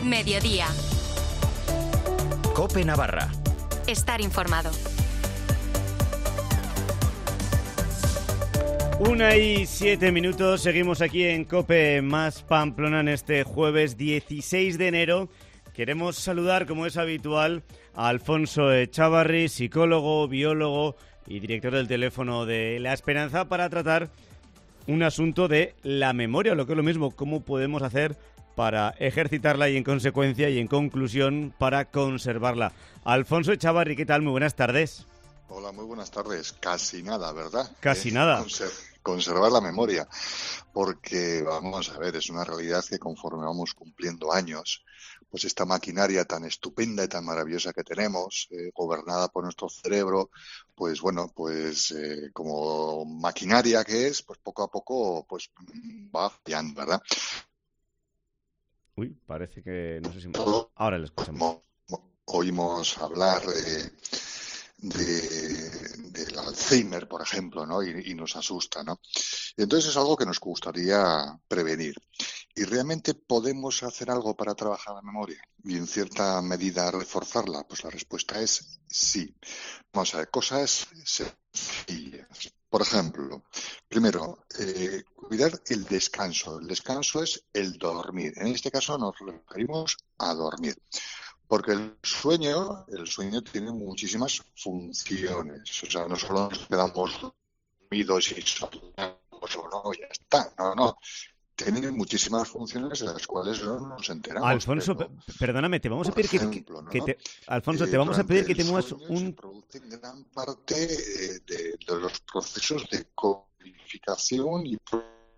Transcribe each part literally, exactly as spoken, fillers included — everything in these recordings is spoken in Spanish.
Mediodía. COPE Navarra. Estar informado. Una y siete minutos, seguimos aquí en COPE más Pamplona en este jueves dieciséis de enero. Queremos saludar, como es habitual, a Alfonso Echavarri, psicólogo, biólogo y director del teléfono de La Esperanza, para tratar un asunto de la memoria, lo que es lo mismo, cómo podemos hacer para ejercitarla y, en consecuencia y en conclusión, para conservarla. Alfonso Echavarri, ¿qué tal? Muy buenas tardes. Hola, muy buenas tardes. Casi nada, ¿verdad? Casi eh, nada. Conser- conservar la memoria, porque vamos a ver, es una realidad que conforme vamos cumpliendo años, pues esta maquinaria tan estupenda y tan maravillosa que tenemos, eh, gobernada por nuestro cerebro, pues bueno, pues eh, como maquinaria que es, pues poco a poco pues va fallando, ¿verdad? Uy, parece que no sé si... Todo, Ahora lo escuchamos. Oímos hablar de, de, del Alzheimer, por ejemplo, ¿no? Y, y nos asusta, ¿no? Y entonces es algo que nos gustaría prevenir. ¿Y realmente podemos hacer algo para trabajar la memoria y en cierta medida reforzarla? Pues la respuesta es sí. Vamos a ver, cosas sencillas. Por ejemplo, primero, eh, cuidar el descanso. El descanso es el dormir. En este caso nos referimos a dormir. Porque el sueño, el sueño tiene muchísimas funciones. O sea, no solo nos quedamos dormidos y soñamos o no, ya está. No, no. Tienen muchísimas funciones de las cuales no nos enteramos. Alfonso, pero, perdóname, te vamos a pedir ejemplo, que, que, ¿no? que te... Alfonso, eh, te vamos a pedir que el te muevas sueño un... se produce en gran parte eh, de, de los procesos de codificación y...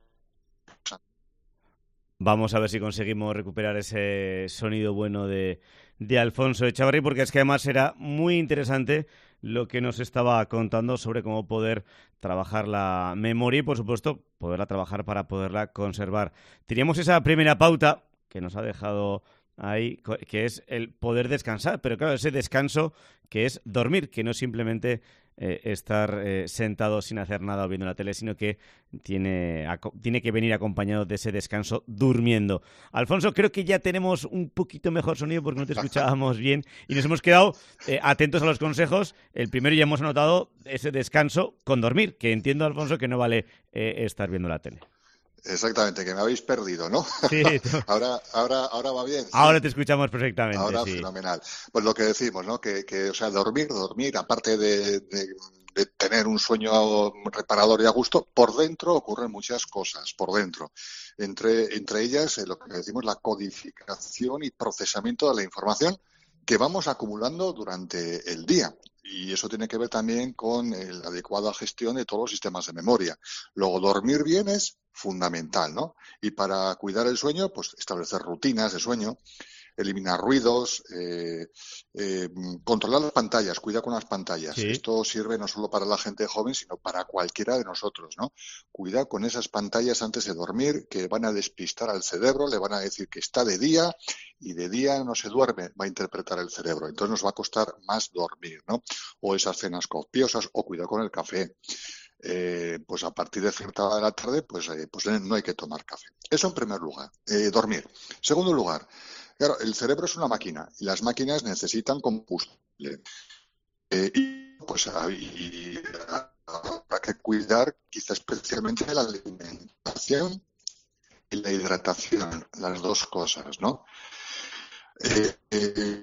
Vamos a ver si conseguimos recuperar ese sonido bueno de, de Alfonso Echavarri, porque es que además era muy interesante lo que nos estaba contando sobre cómo poder trabajar la memoria y, por supuesto, poderla trabajar para poderla conservar. Teníamos esa primera pauta que nos ha dejado ahí, que es el poder descansar, pero claro, ese descanso que es dormir, que no simplemente eh, estar eh, sentado sin hacer nada o viendo la tele, sino que tiene, tiene que venir acompañado de ese descanso durmiendo. Alfonso, creo que ya tenemos un poquito mejor sonido porque no te escuchábamos bien y nos hemos quedado eh, atentos a los consejos. El primero, ya hemos anotado ese descanso con dormir, que entiendo, Alfonso, que no vale eh, estar viendo la tele. Exactamente, que me habéis perdido, ¿no? Sí. ahora, ahora, ahora va bien. Ahora sí. te escuchamos perfectamente. Ahora sí. Fenomenal. Pues lo que decimos, ¿no? Que, que o sea, dormir, dormir, aparte de, de, de tener un sueño reparador y a gusto, por dentro ocurren muchas cosas, por dentro. Entre, entre ellas, eh, lo que decimos, la codificación y procesamiento de la información que vamos acumulando durante el día. Y eso tiene que ver también con eh, la adecuada gestión de todos los sistemas de memoria. Luego, dormir bien es fundamental, ¿no? Y para cuidar el sueño, pues establecer rutinas de sueño, eliminar ruidos, eh, eh, controlar las pantallas, cuida con las pantallas. Sí. Esto sirve no solo para la gente joven, sino para cualquiera de nosotros, ¿no? Cuida con esas pantallas antes de dormir, que van a despistar al cerebro, le van a decir que está de día y de día no se duerme, va a interpretar el cerebro. Entonces nos va a costar más dormir, ¿no? O esas cenas copiosas, o cuidado con el café. Eh, pues a partir de cierta hora de la tarde, pues, eh, pues no hay que tomar café. Eso en primer lugar. Eh, dormir. Segundo lugar, claro, el cerebro es una máquina y las máquinas necesitan combustible. Eh, y pues hay, habrá que cuidar quizá especialmente de la alimentación y la hidratación, las dos cosas, ¿no? Eh, eh,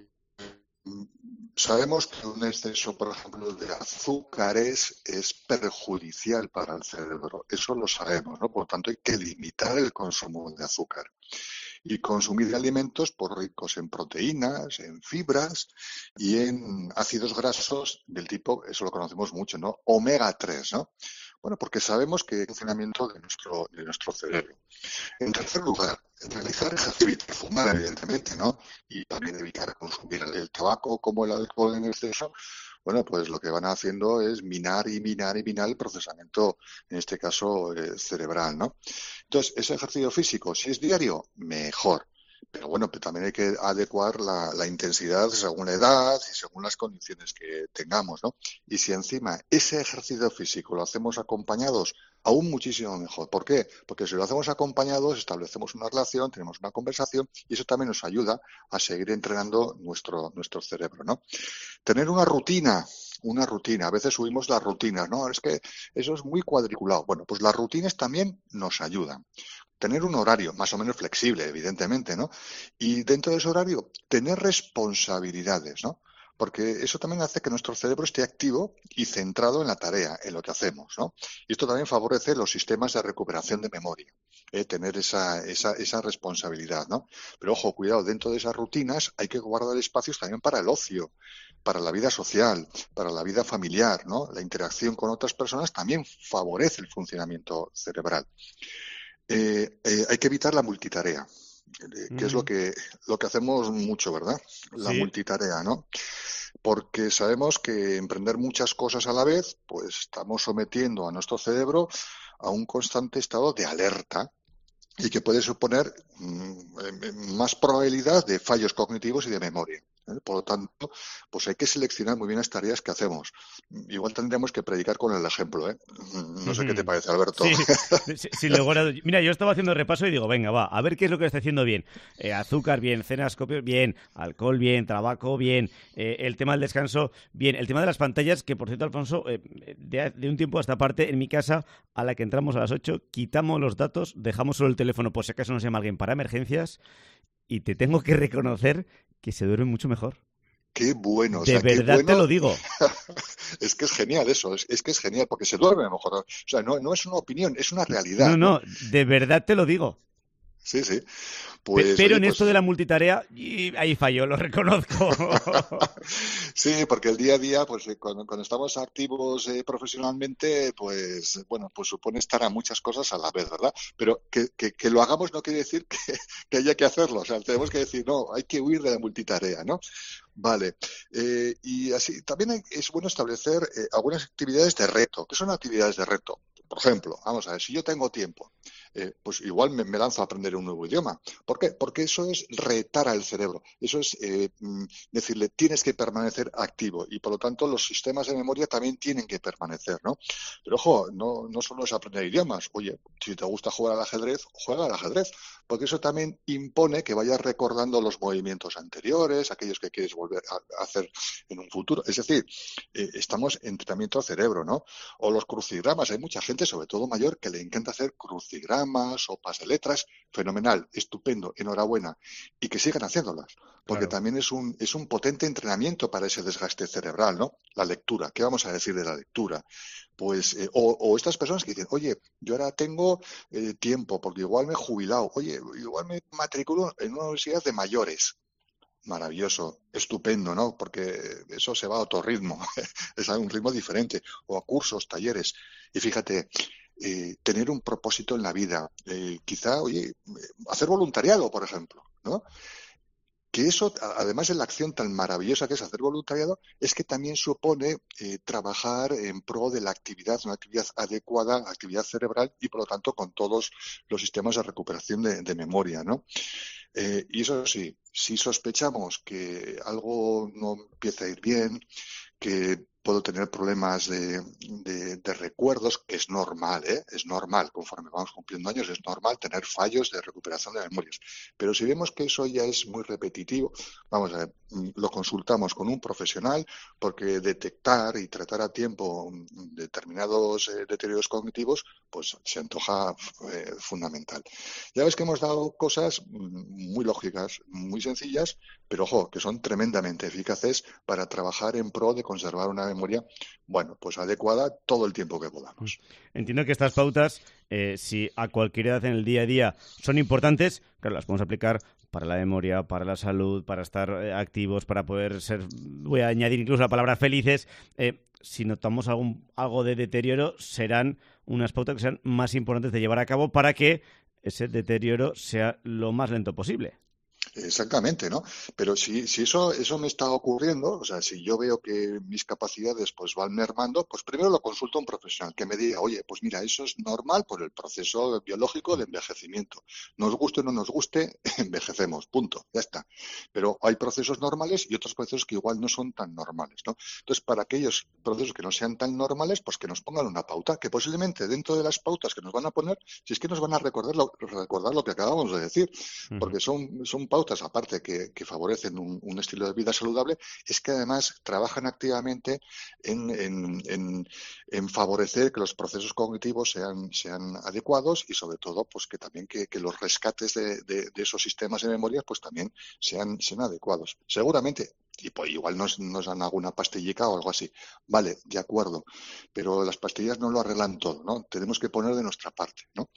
Sabemos que un exceso, por ejemplo, de azúcares es perjudicial para el cerebro. Eso lo sabemos, ¿no? Por lo tanto, hay que limitar el consumo de azúcar y consumir alimentos por ricos en proteínas, en fibras y en ácidos grasos del tipo, eso lo conocemos mucho, ¿no? omega tres, ¿no? Bueno, porque sabemos que el funcionamiento de nuestro, de nuestro cerebro. En tercer lugar, realizar ejercicio y fumar, evidentemente, ¿no? Y también evitar consumir el tabaco como el alcohol en exceso. Bueno, pues lo que van haciendo es minar y minar y minar el procesamiento, en este caso, eh, cerebral, ¿no? Entonces, ese ejercicio físico, si es diario, mejor. Pero bueno, pero también hay que adecuar la, la intensidad según la edad y según las condiciones que tengamos, ¿no? Y si encima ese ejercicio físico lo hacemos acompañados, aún muchísimo mejor. ¿Por qué? Porque si lo hacemos acompañados, establecemos una relación, tenemos una conversación y eso también nos ayuda a seguir entrenando nuestro, nuestro cerebro, ¿no? Tener una rutina, una rutina. A veces subimos las rutinas, ¿no? Es que eso es muy cuadriculado. Bueno, pues las rutinas también nos ayudan. Tener un horario más o menos flexible, evidentemente, ¿no? Y dentro de ese horario, tener responsabilidades, ¿no? Porque eso también hace que nuestro cerebro esté activo y centrado en la tarea, en lo que hacemos, ¿no? Y esto también favorece los sistemas de recuperación de memoria, ¿eh? Tener esa, esa, esa responsabilidad, ¿no? Pero ojo, cuidado, dentro de esas rutinas hay que guardar espacios también para el ocio, para la vida social, para la vida familiar, ¿no? La interacción con otras personas también favorece el funcionamiento cerebral. Eh, eh, hay que evitar la multitarea, eh, que es lo Mm, que, lo que hacemos mucho, ¿verdad? La sí. multitarea, ¿no? Porque sabemos que emprender muchas cosas a la vez, pues estamos sometiendo a nuestro cerebro a un constante estado de alerta y que puede suponer mm, más probabilidad de fallos cognitivos y de memoria, ¿eh? Por lo tanto, pues hay que seleccionar muy bien las tareas que hacemos. Igual tendríamos que predicar con el ejemplo, ¿eh? No sé qué te parece, Alberto. Sí, sí, sin lugar a dudas. Mira, yo estaba haciendo repaso y digo, venga, va, a ver qué es lo que está haciendo bien. Eh, azúcar, bien, cenas, copios, bien, alcohol, bien, tabaco, bien, eh, el tema del descanso, bien, el tema de las pantallas, que por cierto, Alfonso, eh, de, de un tiempo a esta parte, en mi casa, a la que entramos a las ocho, quitamos los datos, dejamos solo el teléfono por si acaso nos llama alguien para emergencias y te tengo que reconocer que se duerme mucho mejor. Qué bueno, o De sea, qué verdad te bueno. lo digo. Es que es genial eso, es, es que es genial, porque se duerme mejor. O sea, no, no es una opinión, es una No, realidad, ¿no? no, de verdad te lo digo. Sí, sí. Pe- Pues, Pero oye, en esto de pues la multitarea, y ahí falló, lo reconozco. sí, porque el día a día, pues eh, cuando, cuando estamos activos eh, profesionalmente, pues bueno, pues supone estar a muchas cosas a la vez, ¿verdad? Pero que, que, que lo hagamos no quiere decir que, que haya que hacerlo. O sea, tenemos que decir, no, hay que huir de la multitarea, ¿no? Vale. Eh, y así, también hay- es bueno establecer eh, algunas actividades de reto. ¿Qué son actividades de reto? Por ejemplo, vamos a ver, si yo tengo tiempo, eh, pues igual me, me lanzo a aprender un nuevo idioma. ¿Por qué? Porque eso es retar al cerebro. Eso es eh, mm, decirle, tienes que permanecer activo y por lo tanto los sistemas de memoria también tienen que permanecer, ¿no? Pero ojo, no, no solo es aprender idiomas. Oye, si te gusta jugar al ajedrez, juega al ajedrez, porque eso también impone que vayas recordando los movimientos anteriores, aquellos que quieres volver a hacer en un futuro. Es decir, eh, estamos en entrenamiento al cerebro, ¿no? O los crucigramas. Hay mucha gente, sobre todo mayor, que le encanta hacer crucigramas, sopas de letras. Fenomenal, estupendo, enhorabuena. Y que sigan haciéndolas, porque Claro. también es un, es un potente entrenamiento para ese desgaste cerebral, ¿no? La lectura. ¿Qué vamos a decir de la lectura? Pues, eh, o, o estas personas que dicen, oye, yo ahora tengo eh, tiempo, porque igual me he jubilado, oye, igual me matriculo en una universidad de mayores. Maravilloso, estupendo, ¿no? Porque eso se va a otro ritmo, es a un ritmo diferente, o a cursos, talleres. Y fíjate, eh, tener un propósito en la vida, eh, quizá, oye, hacer voluntariado, por ejemplo, ¿no? Que eso, además de la acción tan maravillosa que es hacer voluntariado, es que también supone eh, trabajar en pro de la actividad, una actividad adecuada, actividad cerebral y, por lo tanto, con todos los sistemas de recuperación de, de memoria, ¿no? Eh, y eso sí, si sospechamos que algo no empieza a ir bien, que puedo tener problemas de, de, de recuerdos, que es normal, ¿eh? Es normal, conforme vamos cumpliendo años, es normal tener fallos de recuperación de memorias. Pero si vemos que eso ya es muy repetitivo, vamos a ver, lo consultamos con un profesional, porque detectar y tratar a tiempo determinados eh, deterioros cognitivos, pues se antoja eh, fundamental. Ya ves que hemos dado cosas muy lógicas, muy sencillas, pero ojo, que son tremendamente eficaces para trabajar en pro de conservar una memoria, bueno, pues adecuada todo el tiempo que podamos. Entiendo que estas pautas, eh, si a cualquier edad en el día a día son importantes, claro, las podemos aplicar para la memoria, para la salud, para estar eh, activos, para poder ser, voy a añadir incluso la palabra felices. Eh, si notamos algún, algo de deterioro, serán unas pautas que sean más importantes de llevar a cabo para que ese deterioro sea lo más lento posible. Exactamente, ¿no? Pero si, si eso, eso me está ocurriendo, o sea, si yo veo que mis capacidades pues van mermando, pues primero lo consulto a un profesional que me diga, oye, pues mira, eso es normal por el proceso biológico de envejecimiento. Nos guste o no nos guste, envejecemos, punto, ya está. Pero hay procesos normales y otros procesos que igual no son tan normales, ¿no? Entonces, para aquellos procesos que no sean tan normales, pues que nos pongan una pauta, que posiblemente dentro de las pautas que nos van a poner, si es que nos van a recordar lo, recordar lo que acabamos de decir, porque son, son pautas aparte que, que favorecen un, un estilo de vida saludable, es que además trabajan activamente en, en, en, en favorecer que los procesos cognitivos sean, sean adecuados y sobre todo pues que también que, que los rescates de, de, de esos sistemas de memoria pues también sean, sean adecuados. Seguramente, y pues igual nos, nos dan alguna pastillica o algo así. Vale, de acuerdo, pero las pastillas no lo arreglan todo, ¿no? Tenemos que poner de nuestra parte, ¿no?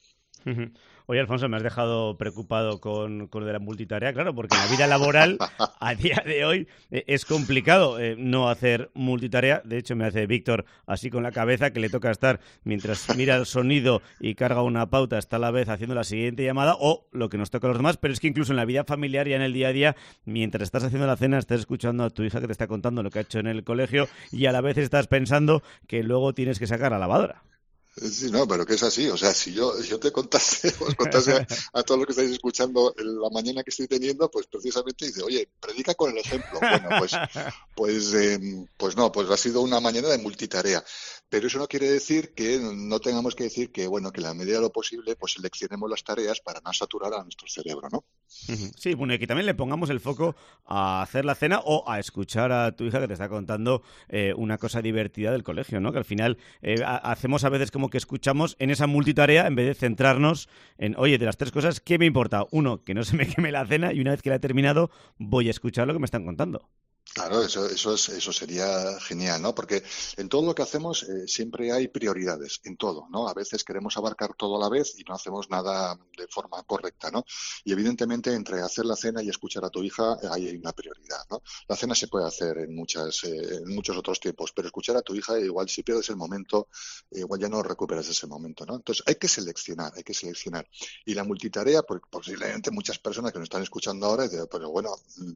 Oye, Alfonso, me has dejado preocupado con, con lo de la multitarea, claro, porque en la vida laboral, a día de hoy, eh, es complicado eh, no hacer multitarea. De hecho, me hace Víctor así con la cabeza, que le toca estar, mientras mira el sonido y carga una pauta, está a la vez haciendo la siguiente llamada, o lo que nos toca a los demás. Pero es que incluso en la vida familiar, ya en el día a día, mientras estás haciendo la cena, estás escuchando a tu hija que te está contando lo que ha hecho en el colegio y a la vez estás pensando que luego tienes que sacar a la lavadora. Sí, no, pero que es así. O sea, si yo, yo te contase, os contase a, a todos los que estáis escuchando la mañana que estoy teniendo, pues precisamente dice, oye, predica con el ejemplo. Bueno, pues, pues, eh, pues no, pues ha sido una mañana de multitarea. Pero eso no quiere decir que no tengamos que decir que, bueno, que en la medida de lo posible, pues seleccionemos las tareas para no saturar a nuestro cerebro, ¿no? Sí, bueno, y que también le pongamos el foco a hacer la cena o a escuchar a tu hija que te está contando eh, una cosa divertida del colegio, ¿no? Que al final eh, hacemos a veces como que escuchamos en esa multitarea en vez de centrarnos en, oye, de las tres cosas, ¿qué me importa? Uno, que no se me queme la cena y una vez que la he terminado voy a escuchar lo que me están contando. Claro, eso, eso, es, eso sería genial, ¿no? Porque en todo lo que hacemos eh, siempre hay prioridades, en todo, ¿no? A veces queremos abarcar todo a la vez y no hacemos nada de forma correcta, ¿no? Y evidentemente entre hacer la cena y escuchar a tu hija hay una prioridad, ¿no? La cena se puede hacer en, muchas, eh, en muchos otros tiempos, pero escuchar a tu hija igual si pierdes el momento, eh, igual ya no recuperas ese momento, ¿no? Entonces hay que seleccionar, hay que seleccionar. Y la multitarea, pues, posiblemente muchas personas que nos están escuchando ahora, dicen, pero bueno,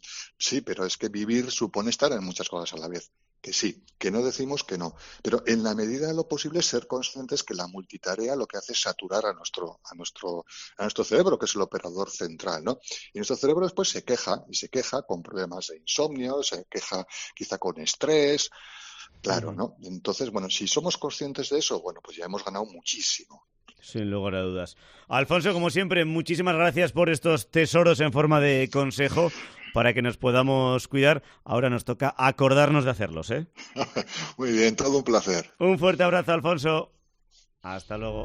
sí, pero es que vivir su supone estar en muchas cosas a la vez. Que sí, que no decimos que no. Pero en la medida de lo posible ser conscientes que la multitarea lo que hace es saturar a nuestro, a nuestro, a nuestro cerebro, que es el operador central, ¿no? Y nuestro cerebro después se queja, y se queja con problemas de insomnio, se queja quizá con estrés, claro, ¿no? Entonces, bueno, si somos conscientes de eso, bueno, pues ya hemos ganado muchísimo. Sin lugar a dudas. Alfonso, como siempre, muchísimas gracias por estos tesoros en forma de consejo para que nos podamos cuidar. Ahora nos toca acordarnos de hacerlos, ¿eh? Muy bien, todo un placer. Un fuerte abrazo, Alfonso. Hasta luego.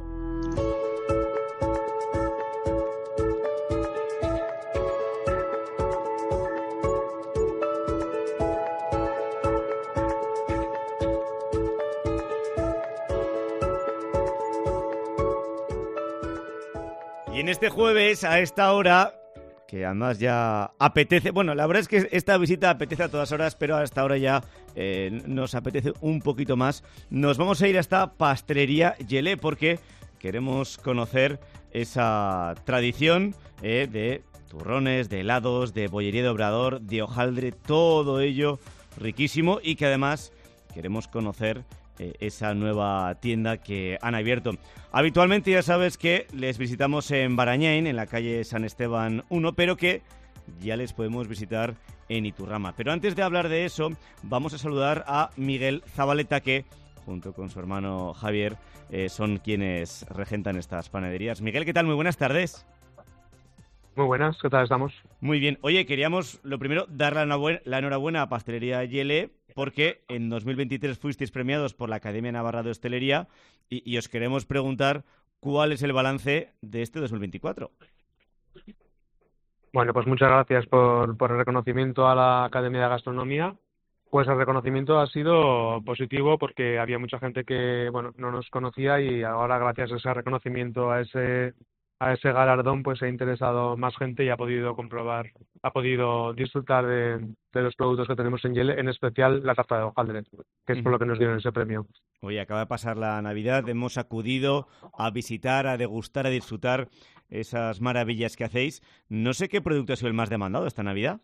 Y en este jueves, a esta hora, que además ya apetece, bueno, la verdad es que esta visita apetece a todas horas, pero a esta hora ya eh, nos apetece un poquito más. Nos vamos a ir a esta pastelería Yelé porque queremos conocer esa tradición eh, de turrones, de helados, de bollería de obrador, de hojaldre, todo ello riquísimo y que además queremos conocer Eh, esa nueva tienda que han abierto. Habitualmente ya sabes que les visitamos en Barañain, en la calle San Esteban uno, pero que ya les podemos visitar en Iturrama. Pero antes de hablar de eso, vamos a saludar a Miguel Zabaleta, que junto con su hermano Javier eh, son quienes regentan estas panaderías. Miguel, ¿qué tal? Muy buenas tardes. Muy buenas, ¿qué tal estamos? Muy bien. Oye, queríamos, lo primero, dar la, la enhorabuena a Pastelería Yelé, porque en dos mil veintitrés fuisteis premiados por la Academia Navarra de Hostelería y, y os queremos preguntar cuál es el balance de este dos mil veinticuatro. Bueno, pues muchas gracias por, por el reconocimiento a la Academia de Gastronomía. Pues el reconocimiento ha sido positivo porque había mucha gente que bueno no nos conocía y ahora gracias a ese reconocimiento, a ese a ese galardón pues se ha interesado más gente y ha podido comprobar, ha podido disfrutar de, de los productos que tenemos en Yele, en especial la tarta de hojaldre, que es por lo que nos dieron ese premio. Oye, acaba de pasar la Navidad, hemos acudido a visitar, a degustar, a disfrutar esas maravillas que hacéis. No sé qué producto ha sido el más demandado esta Navidad.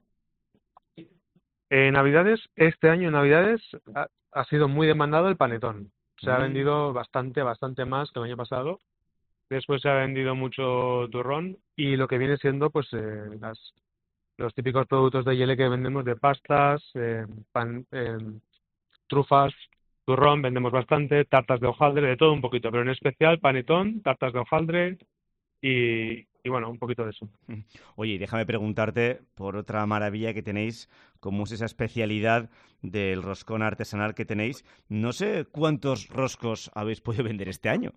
En Navidades, este año en Navidades ha, ha sido muy demandado el panetón. Se mm. ha vendido bastante, bastante más que el año pasado. Después se ha vendido mucho turrón y lo que viene siendo pues eh, las, los típicos productos de Yele que vendemos de pastas, eh, pan, eh, trufas, turrón, vendemos bastante, tartas de hojaldre, de todo un poquito, pero en especial panetón, tartas de hojaldre y, y bueno, un poquito de eso. Oye, déjame preguntarte por otra maravilla que tenéis, como es esa especialidad del roscón artesanal que tenéis. No sé cuántos roscos habéis podido vender este año.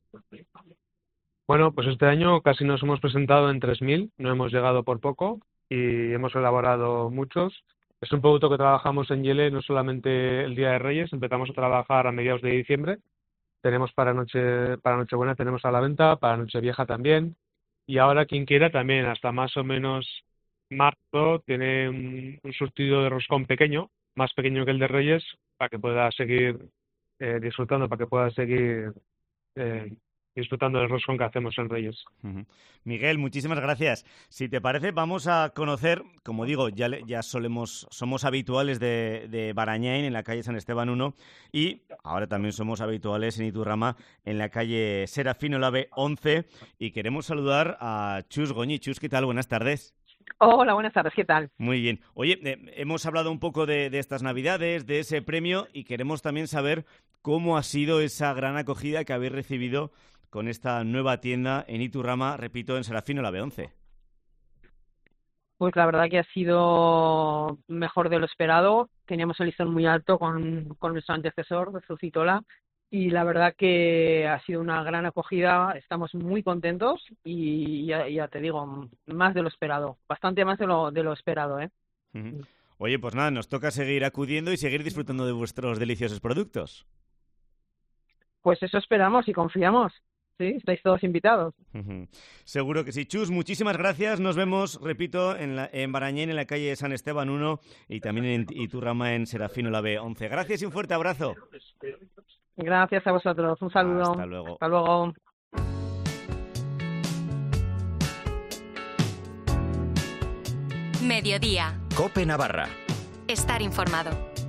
Bueno, pues este año casi nos hemos presentado en tres mil, no hemos llegado por poco y hemos elaborado muchos. Es un producto que trabajamos en Yele no solamente el Día de Reyes, empezamos a trabajar a mediados de diciembre. Tenemos para noche para Nochebuena, tenemos a la venta, para Nochevieja también. Y ahora quien quiera también, hasta más o menos marzo, tiene un, un surtido de roscón pequeño, más pequeño que el de Reyes, para que pueda seguir eh, disfrutando, para que pueda seguir eh, disfrutando del roscón que hacemos en Reyes. Uh-huh. Miguel, muchísimas gracias. Si te parece, vamos a conocer, como digo, ya, ya solemos, somos habituales de, de Barañain, en la calle San Esteban uno, y ahora también somos habituales en Iturrama, en la calle Serafín Olave once, y queremos saludar a Chus Goñi. Chus, ¿qué tal? Buenas tardes. Hola, buenas tardes, ¿qué tal? Muy bien. Oye, eh, hemos hablado un poco de, de estas Navidades, de ese premio, y queremos también saber cómo ha sido esa gran acogida que habéis recibido con esta nueva tienda en Iturrama, repito, en Serafín Olave once. Pues la verdad que ha sido mejor de lo esperado. Teníamos el listón muy alto con, con nuestro antecesor, Zucitola, y la verdad que ha sido una gran acogida. Estamos muy contentos y ya, ya te digo, más de lo esperado, bastante más de lo, de lo esperado, ¿eh? Uh-huh. Oye, pues nada, nos toca seguir acudiendo y seguir disfrutando de vuestros deliciosos productos. Pues eso esperamos y confiamos. Sí, estáis todos invitados. Uh-huh. Seguro que sí. Chus, muchísimas gracias. Nos vemos, repito, en, la, en Barañain, en la calle San Esteban uno, y también en Iturrama, en Serafín Olave once. Gracias y un fuerte abrazo. Gracias a vosotros. Un saludo. Hasta luego. Hasta luego. Mediodía. COPE Navarra. Estar informado.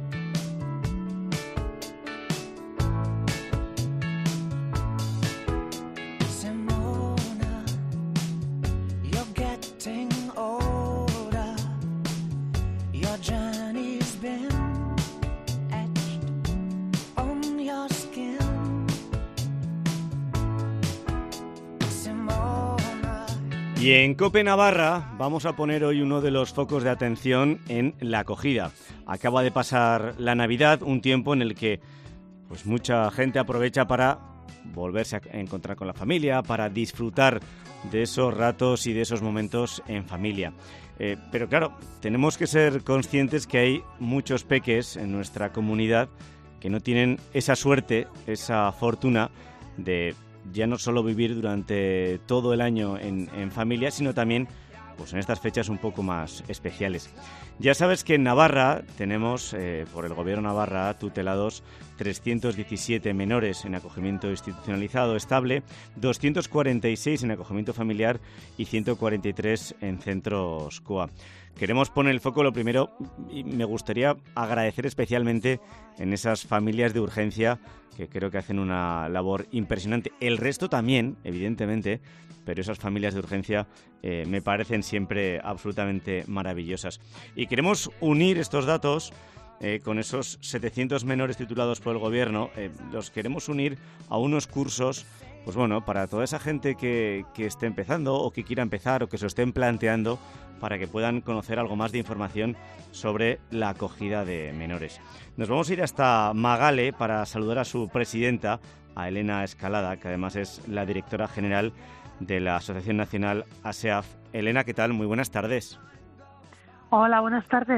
Y en COPE Navarra vamos a poner hoy uno de los focos de atención en la acogida. Acaba de pasar la Navidad, un tiempo en el que pues mucha gente aprovecha para volverse a encontrar con la familia, para disfrutar de esos ratos y de esos momentos en familia. Eh, pero claro, tenemos que ser conscientes que hay muchos peques en nuestra comunidad que no tienen esa suerte, esa fortuna de ya no solo vivir durante todo el año en, en familia, sino también pues en estas fechas un poco más especiales. Ya sabes que en Navarra tenemos, eh, por el Gobierno Navarra, tutelados trescientos diecisiete menores en acogimiento institucionalizado estable, doscientos cuarenta y seis en acogimiento familiar y ciento cuarenta y tres en centros C O A. Queremos poner el foco, lo primero, y me gustaría agradecer especialmente en esas familias de urgencia que creo que hacen una labor impresionante. El resto también, evidentemente, pero esas familias de urgencia eh, me parecen siempre absolutamente maravillosas. Y queremos unir estos datos eh, con esos setecientos menores titulados por el Gobierno, eh, los queremos unir a unos cursos, pues bueno, para toda esa gente que, que esté empezando o que quiera empezar o que se lo estén planteando, para que puedan conocer algo más de información sobre la acogida de menores. Nos vamos a ir hasta Magale para saludar a su presidenta, a Elena Escalada, que además es la directora general de la Asociación Nacional ASEAF. Elena, ¿qué tal? Muy buenas tardes. Hola, buenas tardes.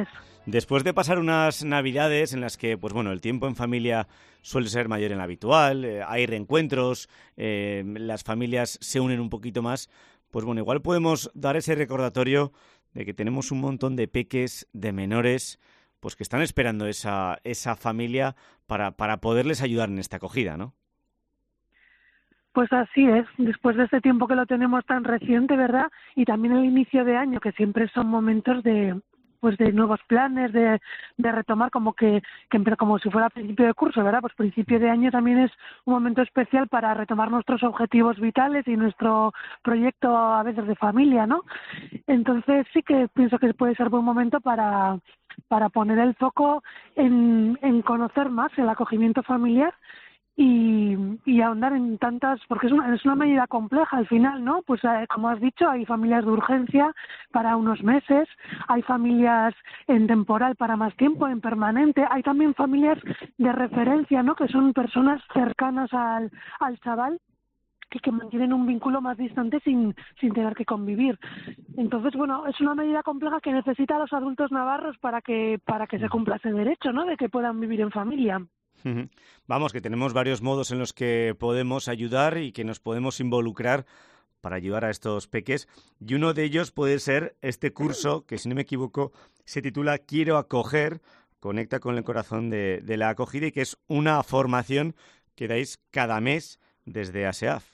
Después de pasar unas navidades en las que, pues bueno, el tiempo en familia suele ser mayor en lo habitual, eh, hay reencuentros, eh, las familias se unen un poquito más, pues bueno, igual podemos dar ese recordatorio de que tenemos un montón de peques, de menores, pues que están esperando esa, esa familia para, para poderles ayudar en esta acogida, ¿no? Pues así es, después de este tiempo que lo tenemos tan reciente, ¿verdad? Y también el inicio de año, que siempre son momentos de pues de nuevos planes, de, de retomar como que, que como si fuera principio de curso, ¿verdad? Pues principio de año también es un momento especial para retomar nuestros objetivos vitales y nuestro proyecto a veces de familia, ¿no? Entonces sí que pienso que puede ser buen momento para para poner el foco en, en conocer más el acogimiento familiar y, y ahondar en tantas, porque es una, es una medida compleja al final, ¿no? Pues eh, como has dicho, hay familias de urgencia para unos meses, hay familias en temporal para más tiempo, en permanente, hay también familias de referencia, ¿no? Que son personas cercanas al, al chaval y que mantienen un vínculo más distante sin, sin tener que convivir. Entonces, bueno, es una medida compleja que necesita a los adultos navarros para que, para que se cumpla ese derecho, ¿no? De que puedan vivir en familia. Vamos, que tenemos varios modos en los que podemos ayudar y que nos podemos involucrar para ayudar a estos peques. Y uno de ellos puede ser este curso que, si no me equivoco, se titula Quiero acoger, conecta con el corazón de, de la acogida, y que es una formación que dais cada mes desde A S E A F.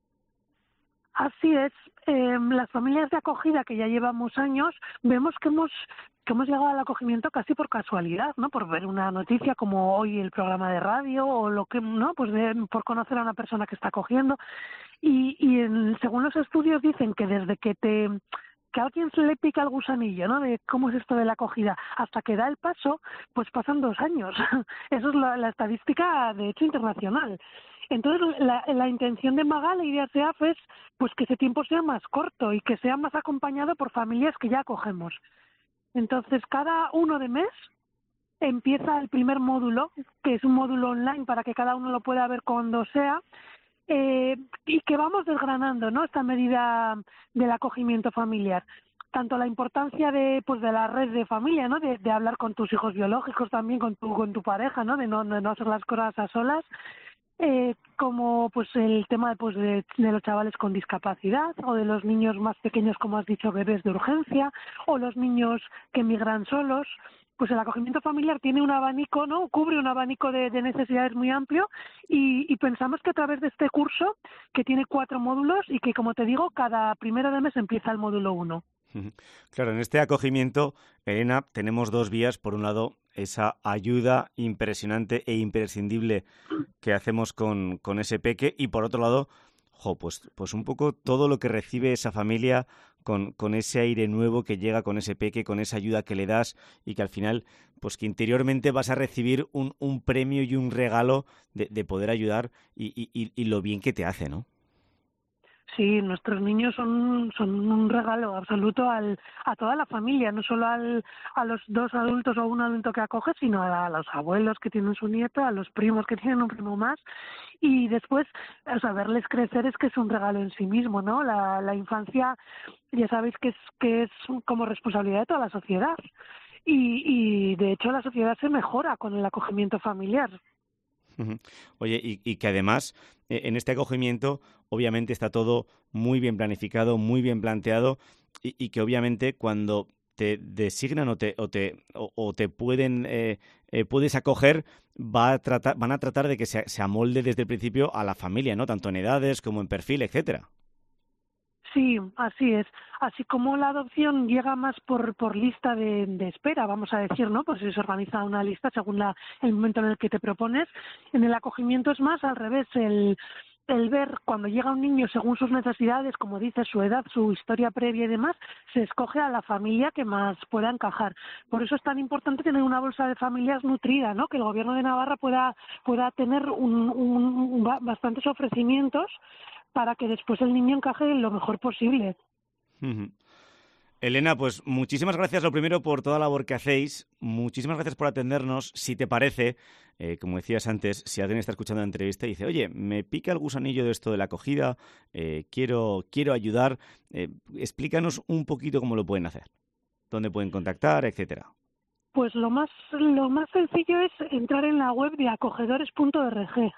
Así es. Eh, las familias de acogida que ya llevamos años, vemos que hemos que hemos llegado al acogimiento casi por casualidad, ¿no? Por ver una noticia como hoy el programa de radio o lo que, ¿no? Pues de, por conocer a una persona que está acogiendo. Y, y en, según los estudios dicen que desde que te que a alguien se le pica el gusanillo, ¿no? De cómo es esto de la acogida, hasta que da el paso, pues pasan dos años. Eso es la, la estadística, de hecho, internacional. Entonces, la, la intención de Magal y de A S E A F es pues que ese tiempo sea más corto y que sea más acompañado por familias que ya acogemos. Entonces, cada uno de mes empieza el primer módulo, que es un módulo online para que cada uno lo pueda ver cuando sea, eh, y que vamos desgranando, ¿no? Esta medida del acogimiento familiar. Tanto la importancia de pues de la red de familia, ¿no? De, de hablar con tus hijos biológicos también, con tu con tu pareja, ¿no? De no, de no hacer las cosas a solas. Eh, como pues el tema pues de, de los chavales con discapacidad o de los niños más pequeños, como has dicho, bebés de urgencia, o los niños que migran solos. Pues el acogimiento familiar tiene un abanico, ¿no? Cubre un abanico de, de necesidades muy amplio y, y pensamos que a través de este curso, que tiene cuatro módulos y que, como te digo, cada primero de mes empieza el módulo uno. Claro, en este acogimiento, Elena, tenemos dos vías. Por un lado, esa ayuda impresionante e imprescindible que hacemos con, con ese peque, y por otro lado, jo, pues, pues un poco todo lo que recibe esa familia con, con ese aire nuevo que llega con ese peque, con esa ayuda que le das, y que al final, pues que interiormente vas a recibir un, un premio y un regalo de, de poder ayudar, y, y, y lo bien que te hace, ¿no? Sí, nuestros niños son son un regalo absoluto al a toda la familia, no solo al a los dos adultos o un adulto que acoge, sino a, a los abuelos que tienen su nieto, a los primos que tienen un primo más, y después, o sea, verles crecer es que es un regalo en sí mismo, ¿no? La la infancia, ya sabéis que es que es como responsabilidad de toda la sociedad, y y de hecho la sociedad se mejora con el acogimiento familiar. Oye, y, y que además eh, en este acogimiento obviamente está todo muy bien planificado, muy bien planteado, y, y que obviamente cuando te designan o te o te o, o te pueden eh, eh, puedes acoger, va a tratar van a tratar de que se, se amolde desde el principio a la familia, ¿no? Tanto en edades como en perfil, etcétera. Sí, así es. Así como la adopción llega más por por lista de, de espera, vamos a decir, ¿no? Pues se organiza una lista según la, el momento en el que te propones. En el acogimiento es más al revés, el el ver cuando llega un niño según sus necesidades, como dices, su edad, su historia previa y demás, se escoge a la familia que más pueda encajar. Por eso es tan importante tener una bolsa de familias nutrida, ¿no? Que el Gobierno de Navarra pueda pueda tener un, un, un bastantes ofrecimientos para que después el niño encaje lo mejor posible. Uh-huh. Elena, pues muchísimas gracias, lo primero, por toda la labor que hacéis. Muchísimas gracias por atendernos. Si te parece, eh, como decías antes, si alguien está escuchando la entrevista y dice, oye, me pica el gusanillo de esto de la acogida, eh, quiero, quiero ayudar, eh, explícanos un poquito cómo lo pueden hacer, dónde pueden contactar, etcétera. Pues lo más lo más sencillo es entrar en la web de acogedores punto org.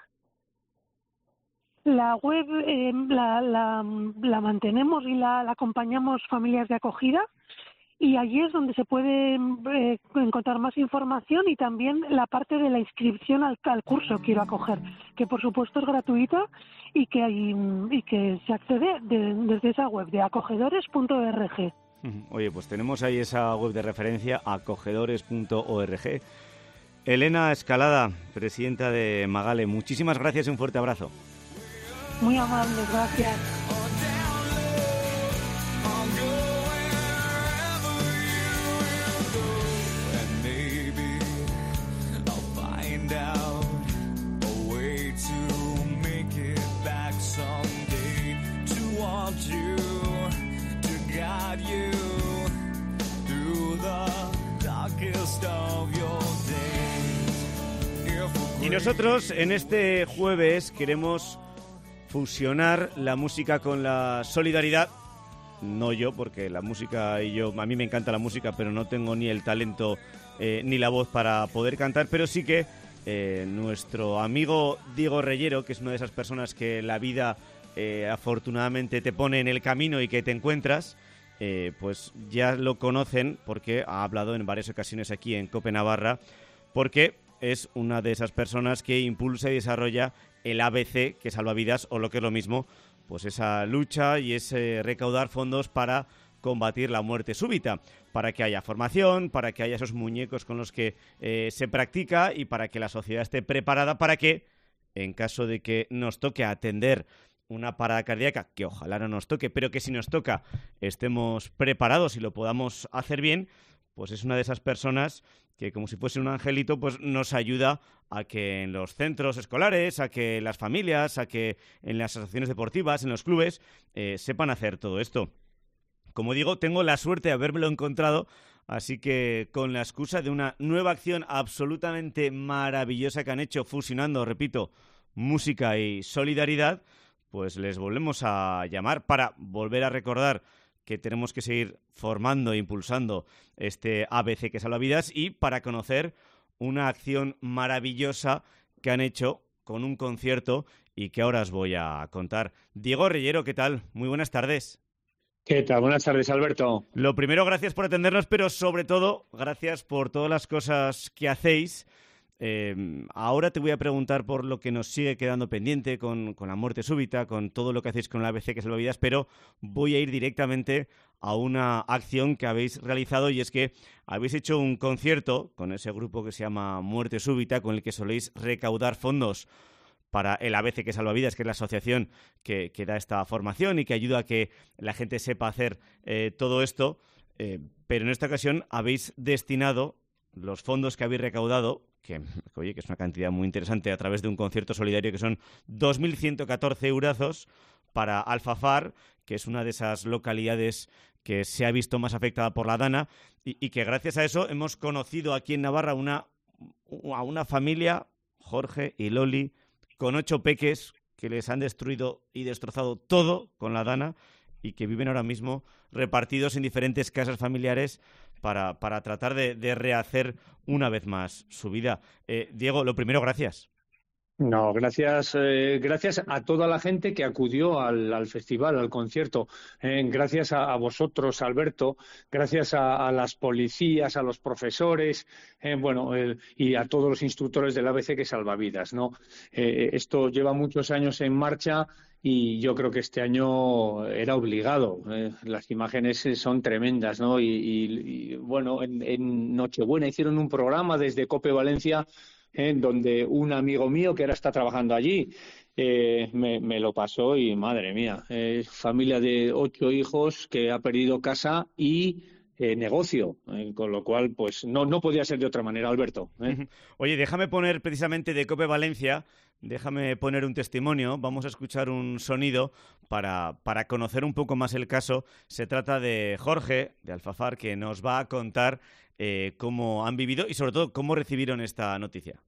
La web eh, la, la, la mantenemos y la, la acompañamos familias de acogida, y allí es donde se puede eh, encontrar más información, y también la parte de la inscripción al, al curso Quiero Acoger, que por supuesto es gratuita y que hay, y que se accede de, desde esa web de acogedores punto org. Oye, pues tenemos ahí esa web de referencia, acogedores punto org. Elena Escalada, presidenta de Magale, muchísimas gracias y un fuerte abrazo. Muy amable, gracias. Y nosotros en este jueves queremos fusionar la música con la solidaridad. No yo, porque la música y yo, a mí me encanta la música, pero no tengo ni el talento eh, ni la voz para poder cantar, pero sí que eh, nuestro amigo Diego Reyero, que es una de esas personas que la vida eh, afortunadamente te pone en el camino y que te encuentras, eh, pues ya lo conocen porque ha hablado en varias ocasiones aquí en COPE Navarra, porque es una de esas personas que impulsa y desarrolla el A B C, que salva vidas, o lo que es lo mismo, pues esa lucha y ese recaudar fondos para combatir la muerte súbita, para que haya formación, para que haya esos muñecos con los que eh, se practica y para que la sociedad esté preparada para que, en caso de que nos toque atender una parada cardíaca, que ojalá no nos toque, pero que si nos toca estemos preparados y lo podamos hacer bien, pues es una de esas personas que, como si fuese un angelito, pues nos ayuda a que en los centros escolares, a que las familias, a que en las asociaciones deportivas, en los clubes, eh, sepan hacer todo esto. Como digo, tengo la suerte de habérmelo encontrado, así que con la excusa de una nueva acción absolutamente maravillosa que han hecho, fusionando, repito, música y solidaridad, pues les volvemos a llamar para volver a recordar que tenemos que seguir formando e impulsando este A B C que salva vidas, y para conocer una acción maravillosa que han hecho con un concierto y que ahora os voy a contar. Diego Reyero, ¿qué tal? Muy buenas tardes. ¿Qué tal? Buenas tardes, Alberto. Lo primero, gracias por atendernos, pero sobre todo, gracias por todas las cosas que hacéis. Eh, ahora te voy a preguntar por lo que nos sigue quedando pendiente con, con la muerte súbita, con todo lo que hacéis con la A B C que salva vidas, pero voy a ir directamente a una acción que habéis realizado, y es que habéis hecho un concierto con ese grupo que se llama Muerte Súbita, con el que soléis recaudar fondos para el A B C que salva vidas, que es la asociación que, que da esta formación y que ayuda a que la gente sepa hacer eh, todo esto, eh, pero en esta ocasión habéis destinado los fondos que habéis recaudado, que, oye, que es una cantidad muy interesante, a través de un concierto solidario, que son dos mil ciento catorce eurazos, para Alfafar, que es una de esas localidades que se ha visto más afectada por la Dana, y, y que gracias a eso hemos conocido aquí en Navarra una, a una familia, Jorge y Loli, con ocho peques que les han destruido y destrozado todo con la Dana, y que viven ahora mismo repartidos en diferentes casas familiares para, para tratar de, de rehacer una vez más su vida. Eh, Diego, lo primero, gracias. No, gracias, eh, gracias a toda la gente que acudió al, al festival, al concierto. Eh, gracias a, a vosotros, Alberto. Gracias a, a las policías, a los profesores, eh, bueno, eh, y a todos los instructores del A B C que salva vidas, ¿no? Eh, esto lleva muchos años en marcha y yo creo que este año era obligado. Eh, las imágenes son tremendas, ¿no? Y, y, y bueno, en, en Nochebuena hicieron un programa desde COPE Valencia, en donde un amigo mío que ahora está trabajando allí eh, me, me lo pasó y madre mía, eh, familia de ocho hijos que ha perdido casa y eh, negocio, eh, con lo cual pues no, no podía ser de otra manera, Alberto. ¿eh? Oye, déjame poner precisamente de COPE Valencia, déjame poner un testimonio, vamos a escuchar un sonido para, para conocer un poco más el caso. Se trata de Jorge, de Alfafar, que nos va a contar Eh, cómo han vivido y sobre todo cómo recibieron esta noticia.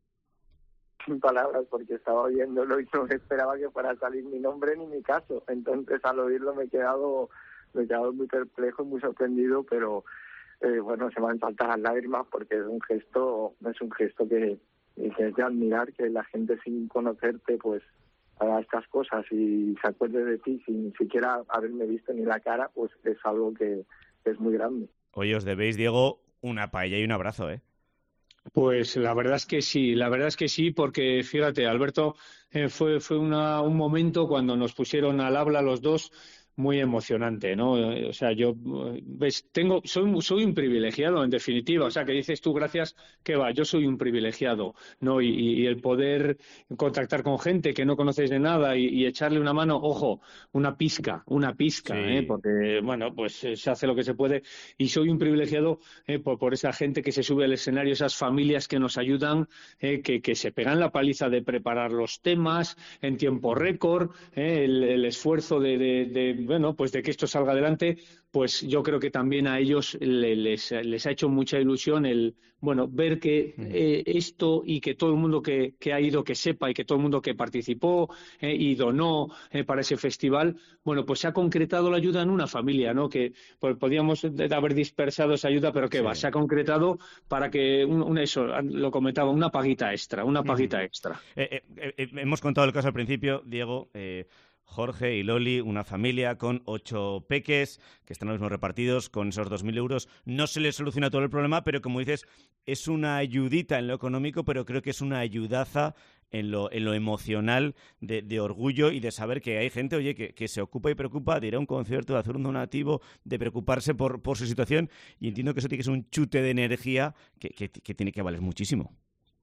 Sin palabras, porque estaba oyéndolo y no esperaba que fuera a salir mi nombre ni mi caso. Entonces al oírlo me he quedado, me he quedado muy perplejo y muy sorprendido, pero eh, bueno, se me han saltado las lágrimas porque es un gesto, es un gesto que, que es de admirar, que la gente sin conocerte pues haga estas cosas y se acuerde de ti sin siquiera haberme visto ni la cara, pues es algo que, que es muy grande. Oye, os debéis, Diego, una paella y un abrazo, ¿eh? Pues la verdad es que sí, la verdad es que sí, porque fíjate, Alberto, eh, fue, fue una, un momento cuando nos pusieron al habla los dos muy emocionante, ¿no? O sea, yo, ves, tengo, soy, soy un privilegiado, en definitiva. O sea, que dices tú, gracias, que va, yo soy un privilegiado, ¿no? Y, y el poder contactar con gente que no conoces de nada y, y echarle una mano, ojo, una pizca, una pizca, Sí. ¿eh? Porque, bueno, pues eh, se hace lo que se puede. Y soy un privilegiado eh, por, por esa gente que se sube al escenario, esas familias que nos ayudan, eh, que, que se pegan la paliza de preparar los temas en tiempo récord, eh, el, el esfuerzo de, de, de bueno, pues de que esto salga adelante, pues yo creo que también a ellos le, les, les ha hecho mucha ilusión el, bueno, ver que eh, esto y que todo el mundo que, que ha ido, que sepa, y que todo el mundo que participó eh, y donó eh, para ese festival, bueno, pues se ha concretado la ayuda en una familia, ¿no? Que pues, podíamos haber dispersado esa ayuda, pero qué Sí. va, se ha concretado para que, un, un, eso, lo comentaba, una paguita extra, una paguita Uh-huh. extra. Eh, eh, eh, hemos contado el caso al principio, Diego. Eh, Jorge y Loli, una familia con ocho peques que están los mismos repartidos, con esos dos mil euros. No se les soluciona todo el problema, pero como dices, es una ayudita en lo económico, pero creo que es una ayudaza en lo, en lo emocional, de, de orgullo y de saber que hay gente, oye, que, que se ocupa y preocupa de ir a un concierto, de hacer un donativo, de preocuparse por, por su situación, y entiendo que eso tiene que ser un chute de energía que, que, que tiene que valer muchísimo.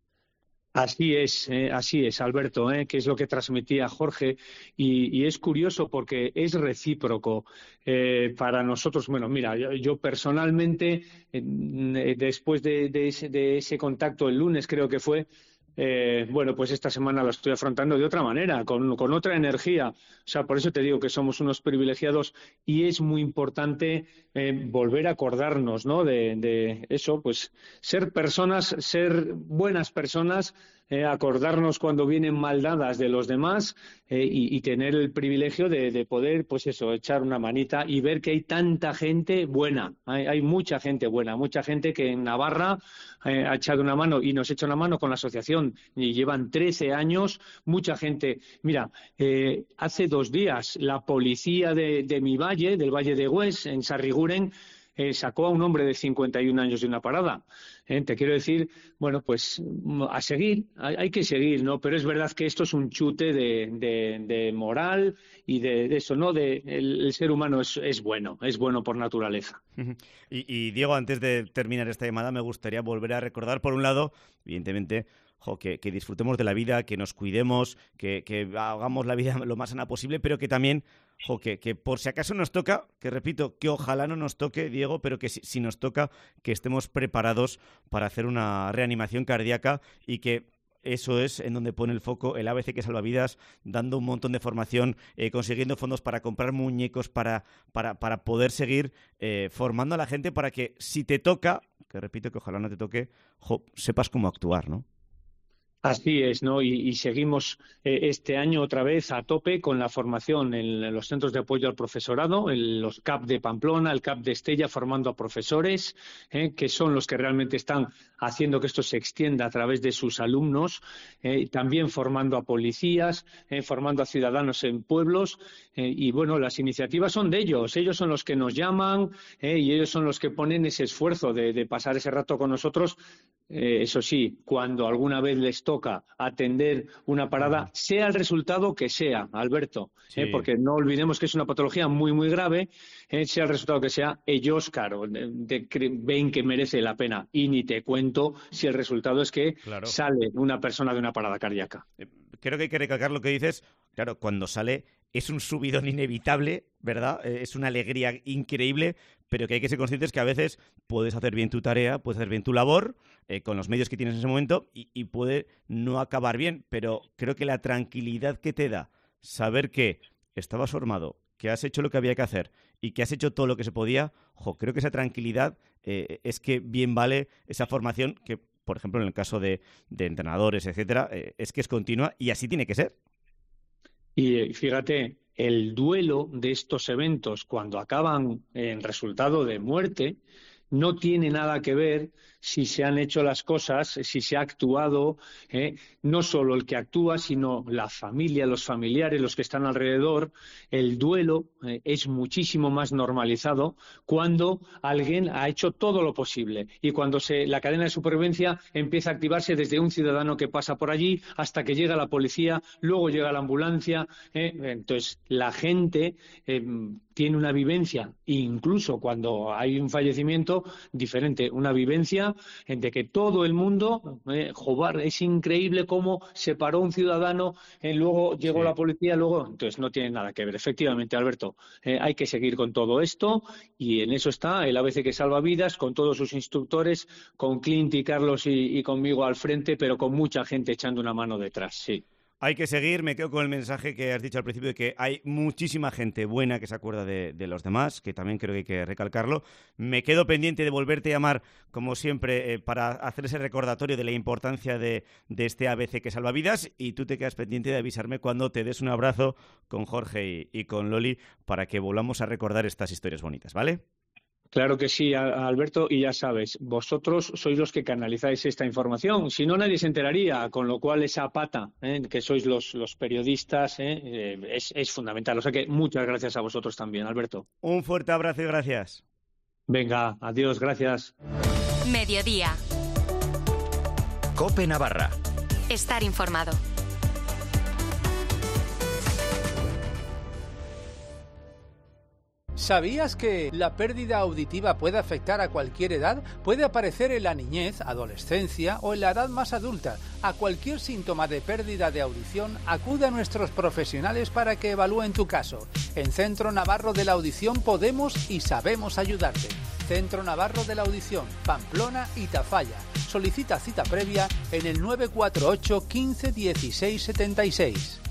Así es, eh, así es, Alberto, eh, que es lo que transmitía Jorge, y, y es curioso porque es recíproco eh, para nosotros. Bueno, mira, yo, yo personalmente, eh, después de, de, ese, de ese contacto el lunes, creo que fue, Eh, bueno, pues esta semana lo estoy afrontando de otra manera, con, con otra energía. O sea, por eso te digo que somos unos privilegiados y es muy importante eh, volver a acordarnos, ¿no? De, de eso, pues ser personas, ser buenas personas, eh, acordarnos cuando vienen mal dadas de los demás eh, y, y tener el privilegio de, de poder, pues eso, echar una manita y ver que hay tanta gente buena. Hay, hay mucha gente buena, mucha gente que en Navarra eh, ha echado una mano y nos echa una mano con la asociación. Y llevan trece años, mucha gente. Mira, eh, hace dos días la policía de, de mi valle, del Valle de Gües, en Sarriguren, eh, sacó a un hombre de cincuenta y un años de una parada. Eh, te quiero decir, bueno, pues a seguir, hay, hay que seguir, ¿no? Pero es verdad que esto es un chute de, de, de moral y de, de eso, ¿no? De, el, el ser humano es, es bueno, es bueno por naturaleza. Y, y Diego, antes de terminar esta llamada, me gustaría volver a recordar, por un lado, evidentemente, Jo, que, que disfrutemos de la vida, que nos cuidemos, que, que hagamos la vida lo más sana posible, pero que también, jo, que, que por si acaso nos toca, que repito, que ojalá no nos toque, Diego, pero que si, si nos toca, que estemos preparados para hacer una reanimación cardíaca y que eso es en donde pone el foco el A B C que salva vidas, dando un montón de formación, eh, consiguiendo fondos para comprar muñecos, para, para, para poder seguir eh, formando a la gente para que si te toca, que repito que ojalá no te toque, jo, sepas cómo actuar, ¿no? Así es, ¿no? Y, y seguimos eh, este año otra vez a tope con la formación en, en los centros de apoyo al profesorado, en los C A P de Pamplona, el C A P de Estella, formando a profesores, eh, que son los que realmente están haciendo que esto se extienda a través de sus alumnos, eh, también formando a policías, eh, formando a ciudadanos en pueblos, eh, y bueno, las iniciativas son de ellos, ellos son los que nos llaman eh, y ellos son los que ponen ese esfuerzo de, de pasar ese rato con nosotros. Eh, eso sí, cuando alguna vez les toca atender una parada, sea el resultado que sea, Alberto, Sí. eh, porque no olvidemos que es una patología muy, muy grave, eh, sea el resultado que sea, ellos, claro, de, de, ven que merece la pena. Y ni te cuento si el resultado es que Claro. sale una persona de una parada cardíaca. Creo que hay que recalcar lo que dices. Claro, cuando sale es un subidón inevitable, ¿verdad? Eh, es una alegría increíble, pero que hay que ser conscientes que a veces puedes hacer bien tu tarea, puedes hacer bien tu labor eh, con los medios que tienes en ese momento y, y puede no acabar bien, pero creo que la tranquilidad que te da saber que estabas formado, que has hecho lo que había que hacer y que has hecho todo lo que se podía, jo, creo que esa tranquilidad eh, es que bien vale esa formación que, por ejemplo, en el caso de, de entrenadores, etcétera, eh, es que es continua y así tiene que ser. Y fíjate, el duelo de estos eventos cuando acaban en resultado de muerte no tiene nada que ver si se han hecho las cosas, si se ha actuado, ¿eh? No solo el que actúa, sino la familia, los familiares, los que están alrededor. El duelo eh, es muchísimo más normalizado cuando alguien ha hecho todo lo posible y cuando se, la cadena de supervivencia empieza a activarse desde un ciudadano que pasa por allí hasta que llega la policía, luego llega la ambulancia. ¿eh? Entonces, la gente eh, tiene una vivencia, incluso cuando hay un fallecimiento, diferente, una vivencia de que todo el mundo, eh, joder, es increíble cómo se paró un ciudadano, eh, luego llegó Sí. la policía, luego, entonces no tiene nada que ver. Efectivamente, Alberto, eh, hay que seguir con todo esto y en eso está el A B C que salva vidas, con todos sus instructores, con Clint y Carlos y, y conmigo al frente, pero con mucha gente echando una mano detrás, sí. Hay que seguir, me quedo con el mensaje que has dicho al principio de que hay muchísima gente buena que se acuerda de, de los demás, que también creo que hay que recalcarlo. Me quedo pendiente de volverte a llamar, como siempre, eh, para hacer ese recordatorio de la importancia de, de este A B C que salva vidas, y tú te quedas pendiente de avisarme cuando te des un abrazo con Jorge y, y con Loli para que volvamos a recordar estas historias bonitas, ¿vale? Claro que sí, Alberto, y ya sabes, vosotros sois los que canalizáis esta información, si no nadie se enteraría, con lo cual esa pata, ¿eh? que sois los, los periodistas, ¿eh? Eh, es, es fundamental. O sea que muchas gracias a vosotros también, Alberto. Un fuerte abrazo y gracias. Venga, adiós, gracias. Mediodía. COPE Navarra. Estar informado. ¿Sabías que la pérdida auditiva puede afectar a cualquier edad? Puede aparecer en la niñez, adolescencia o en la edad más adulta. A cualquier síntoma de pérdida de audición, acude a nuestros profesionales para que evalúen tu caso. En Centro Navarro de la Audición podemos y sabemos ayudarte. Centro Navarro de la Audición, Pamplona y Tafalla. Solicita cita previa en el nueve cuatro ocho, quince, dieciséis, setenta y seis.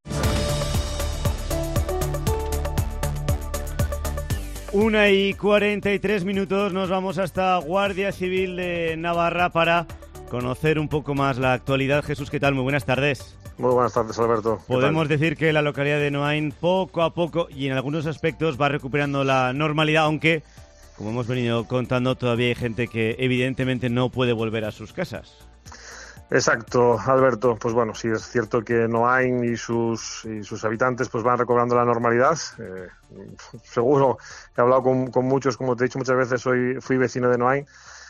Una y cuarenta y tres minutos, nos vamos hasta Guardia Civil de Navarra para conocer un poco más la actualidad. Jesús, ¿qué tal? Muy buenas tardes. Muy buenas tardes, Alberto. Podemos decir que la localidad de Noain poco a poco y en algunos aspectos va recuperando la normalidad, aunque, como hemos venido contando, todavía hay gente que evidentemente no puede volver a sus casas. Exacto, Alberto. Pues bueno, sí es cierto que Noain y sus y sus habitantes pues van recobrando la normalidad. Eh, seguro que he hablado con, con muchos, como te he dicho muchas veces, soy fui vecino de Noain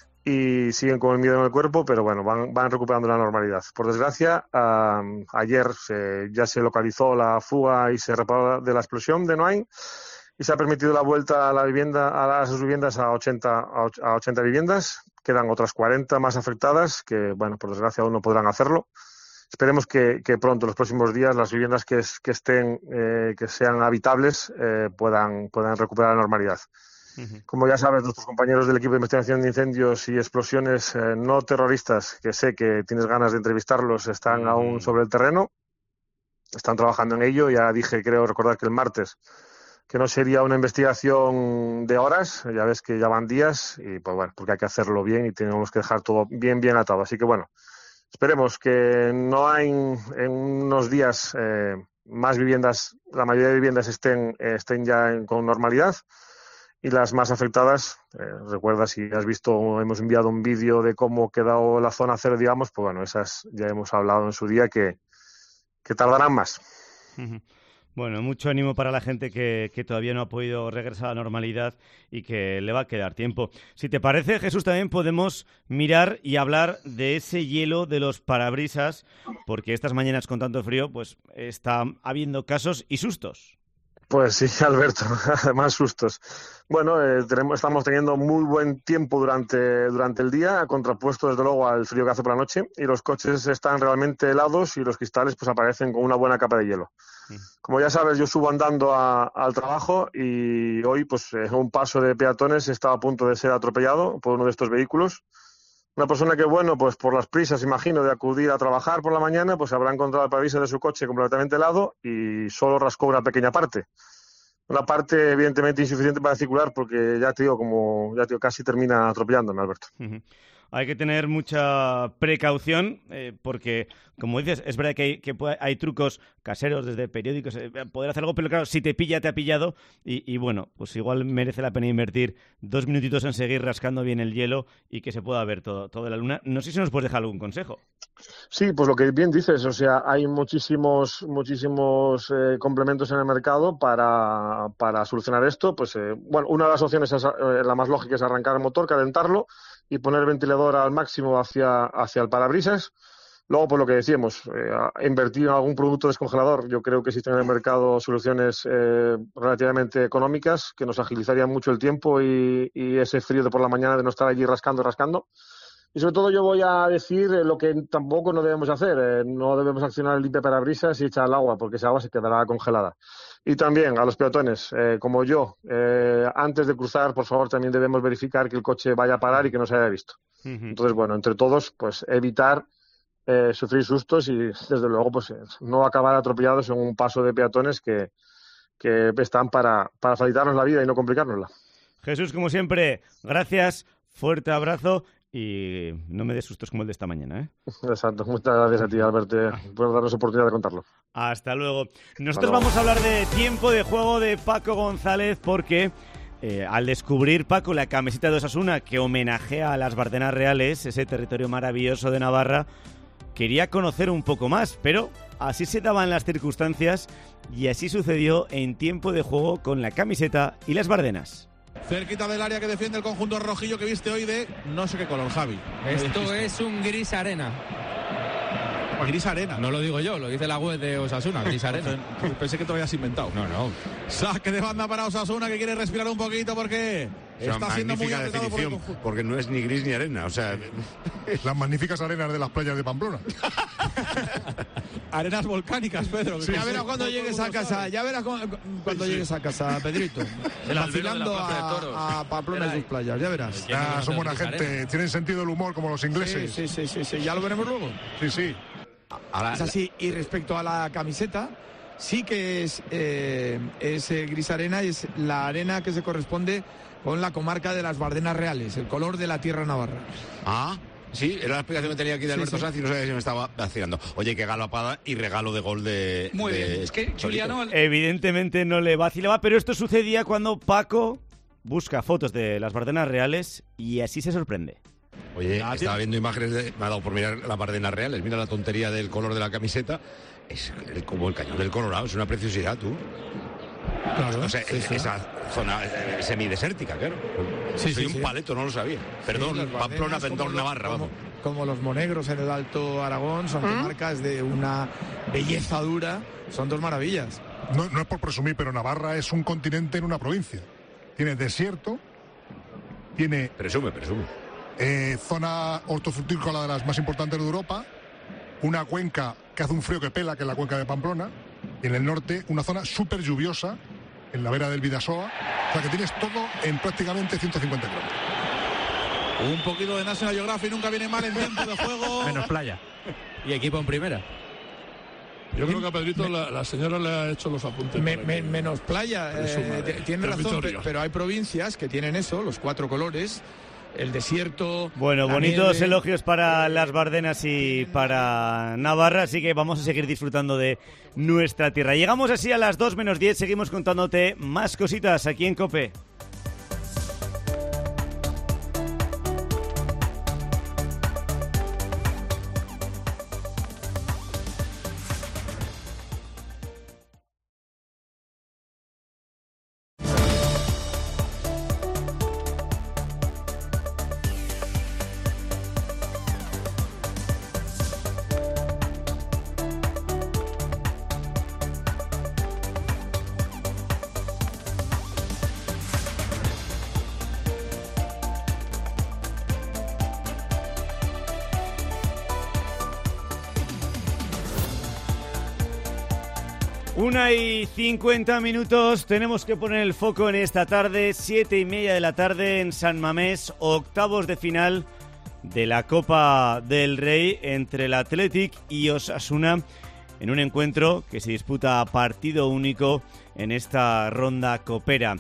y siguen con el miedo en el cuerpo, pero bueno, van van recuperando la normalidad. Por desgracia, uh, ayer se, ya se localizó la fuga y se reparó de la explosión de Noain y se ha permitido la vuelta a la vivienda a las viviendas a ochenta a ochenta viviendas. Quedan otras cuarenta más afectadas que, bueno, por desgracia aún no podrán hacerlo. Esperemos que, que pronto, los próximos días, las viviendas que, que estén, eh, que sean habitables, eh, puedan, puedan recuperar la normalidad. Uh-huh. Como ya sabes, nuestros compañeros del equipo de investigación de incendios y explosiones eh, no terroristas, que sé que tienes ganas de entrevistarlos, están uh-huh. aún sobre el terreno. Están trabajando en ello. Ya dije, creo recordar que el martes, que no sería una investigación de horas, ya ves que ya van días, y pues bueno, porque hay que hacerlo bien y tenemos que dejar todo bien, bien atado. Así que bueno, esperemos que no hay en unos días eh, más viviendas, la mayoría de viviendas estén, eh, estén ya en, con normalidad, y las más afectadas, eh, recuerda, si has visto, hemos enviado un vídeo de cómo ha quedado la zona cero, digamos, pues bueno, esas ya hemos hablado en su día que, que tardarán más. Uh-huh. Bueno, mucho ánimo para la gente que, que todavía no ha podido regresar a la normalidad y que le va a quedar tiempo. Si te parece, Jesús, también podemos mirar y hablar de ese hielo de los parabrisas, porque estas mañanas con tanto frío, pues está habiendo casos y sustos. Pues sí, Alberto, además sustos. Bueno, eh, tenemos, estamos teniendo muy buen tiempo durante, durante el día, contrapuesto desde luego al frío que hace por la noche, y los coches están realmente helados y los cristales pues aparecen con una buena capa de hielo. Sí. Como ya sabes, yo subo andando a, al trabajo y hoy pues eh, un paso de peatones estaba a punto de ser atropellado por uno de estos vehículos. Una persona que, bueno, pues por las prisas, imagino, de acudir a trabajar por la mañana, pues habrá encontrado el parabrisas de su coche completamente helado y solo rascó una pequeña parte. Una parte, evidentemente, insuficiente para circular porque, ya te digo, como ya te digo, casi termina atropellándome, Alberto. Uh-huh. hay que tener mucha precaución eh, porque, como dices, es verdad que hay, que puede, hay trucos caseros desde periódicos, eh, poder hacer algo, pero claro, si te pilla, te ha pillado y, y bueno, pues igual merece la pena invertir dos minutitos en seguir rascando bien el hielo y que se pueda ver todo, todo de la luna. No sé si nos puedes dejar algún consejo. Sí, pues lo que bien dices, o sea, hay muchísimos muchísimos eh, complementos en el mercado para, para solucionar esto. Pues eh, bueno, una de las opciones, es, eh, la más lógica, es arrancar el motor, calentarlo y poner el ventilador al máximo hacia, hacia el parabrisas. Luego, por lo que decíamos, eh, invertir en algún producto descongelador. Yo creo que existen en el mercado soluciones eh, relativamente económicas que nos agilizarían mucho el tiempo y, y ese frío de por la mañana de no estar allí rascando, rascando. Y sobre todo yo voy a decir eh, lo que tampoco no debemos hacer. Eh, no debemos accionar el limpiaparabrisas y echar el agua, porque esa agua se quedará congelada. Y también a los peatones, eh, como yo, eh, antes de cruzar, por favor, también debemos verificar que el coche vaya a parar y que no se haya visto. Uh-huh. Entonces, bueno, entre todos, pues evitar eh, sufrir sustos y, desde luego, pues eh, no acabar atropellados en un paso de peatones que, que están para, para facilitarnos la vida y no complicárnosla. Jesús, como siempre, gracias, fuerte abrazo. Y no me des sustos como el de esta mañana, ¿eh? Exacto. Muchas gracias a ti, Alberto, por darnos oportunidad de contarlo. Hasta luego. Nosotros vamos a hablar de tiempo de juego de Paco González porque eh, al descubrir, Paco, la camiseta de Osasuna que homenajea a las Bardenas Reales, ese territorio maravilloso de Navarra, quería conocer un poco más, pero así se daban las circunstancias y así sucedió en tiempo de juego con la camiseta y las Bardenas. Cerquita del área que defiende el conjunto rojillo que viste hoy de no sé qué color, Javi. Esto es un gris arena. Gris arena. No lo digo yo, lo dice la web de Osasuna, gris arena. Pensé que te lo habías inventado. No, no. Saque de banda para Osasuna que quiere respirar un poquito porque o sea, está siendo muy apretado por el conjunto. Porque no es ni gris ni arena, o sea... Las magníficas arenas de las playas de Pamplona. Arenas volcánicas, Pedro. Sí, ya sí. verás cuando llegues a casa, ya verás cuando, cuando sí, llegues sí. a casa, Pedrito. Vacilando a, a Pamplona y sus playas, ya verás. Ah, son buena gente, arena. Tienen sentido del humor como los ingleses. Sí, sí, sí, sí, sí. Ya lo veremos luego. Sí, sí. Es así, y respecto a la camiseta, sí que es, eh, es eh, gris arena y es la arena que se corresponde con la comarca de las Bardenas Reales, el color de la tierra navarra. Ah, sí, era la explicación que tenía aquí de Alberto sí, sí. Sanz y no sabía si me estaba vacilando. Oye, qué galopada y regalo de gol de... Muy de bien, es que Juliano... Evidentemente no le vacilaba, pero esto sucedía cuando Paco busca fotos de las Bardenas Reales y así se sorprende. Oye, ah, estaba viendo imágenes, de, me ha dado por mirar las Bardenas Reales, mira la tontería del color de la camiseta, es el, como el cañón del Colorado, es una preciosidad, tú. Claro, o sea, sí, sí. Esa zona eh, semidesértica, claro. Sí, Soy sí, un sí. paleto, no lo sabía. Perdón, sí, Pamplona, Pendón, Navarra, como, vamos. Como los monegros en el Alto Aragón, son ¿Mm? marcas de una belleza dura, son dos maravillas. No, no es por presumir, pero Navarra es un continente en una provincia. Tiene desierto, tiene... Presume, presume. Eh, zona hortofrutícola de las más importantes de Europa, una cuenca que hace un frío que pela, que es la cuenca de Pamplona, y en el norte una zona súper lluviosa, en la vera del Bidasoa, o sea que tienes todo en prácticamente ciento cincuenta kilómetros. Un poquito de National Geographic nunca viene mal en tiempo de juego. Menos playa. Y equipo en primera. Yo creo que a Pedrito la, la señora le ha hecho los apuntes. Me, me, menos playa, eh, tiene razón, pero, pero hay provincias que tienen eso, los cuatro colores. El desierto. Bueno, bonitos nieve. Elogios para las Bardenas y para Navarra, así que vamos a seguir disfrutando de nuestra tierra. Llegamos así a las dos menos diez, seguimos contándote más cositas aquí en COPE. Una y cincuenta minutos, tenemos que poner el foco en esta tarde, siete y media de la tarde en San Mamés, octavos de final de la Copa del Rey entre el Athletic y Osasuna, en un encuentro que se disputa a partido único en esta ronda copera.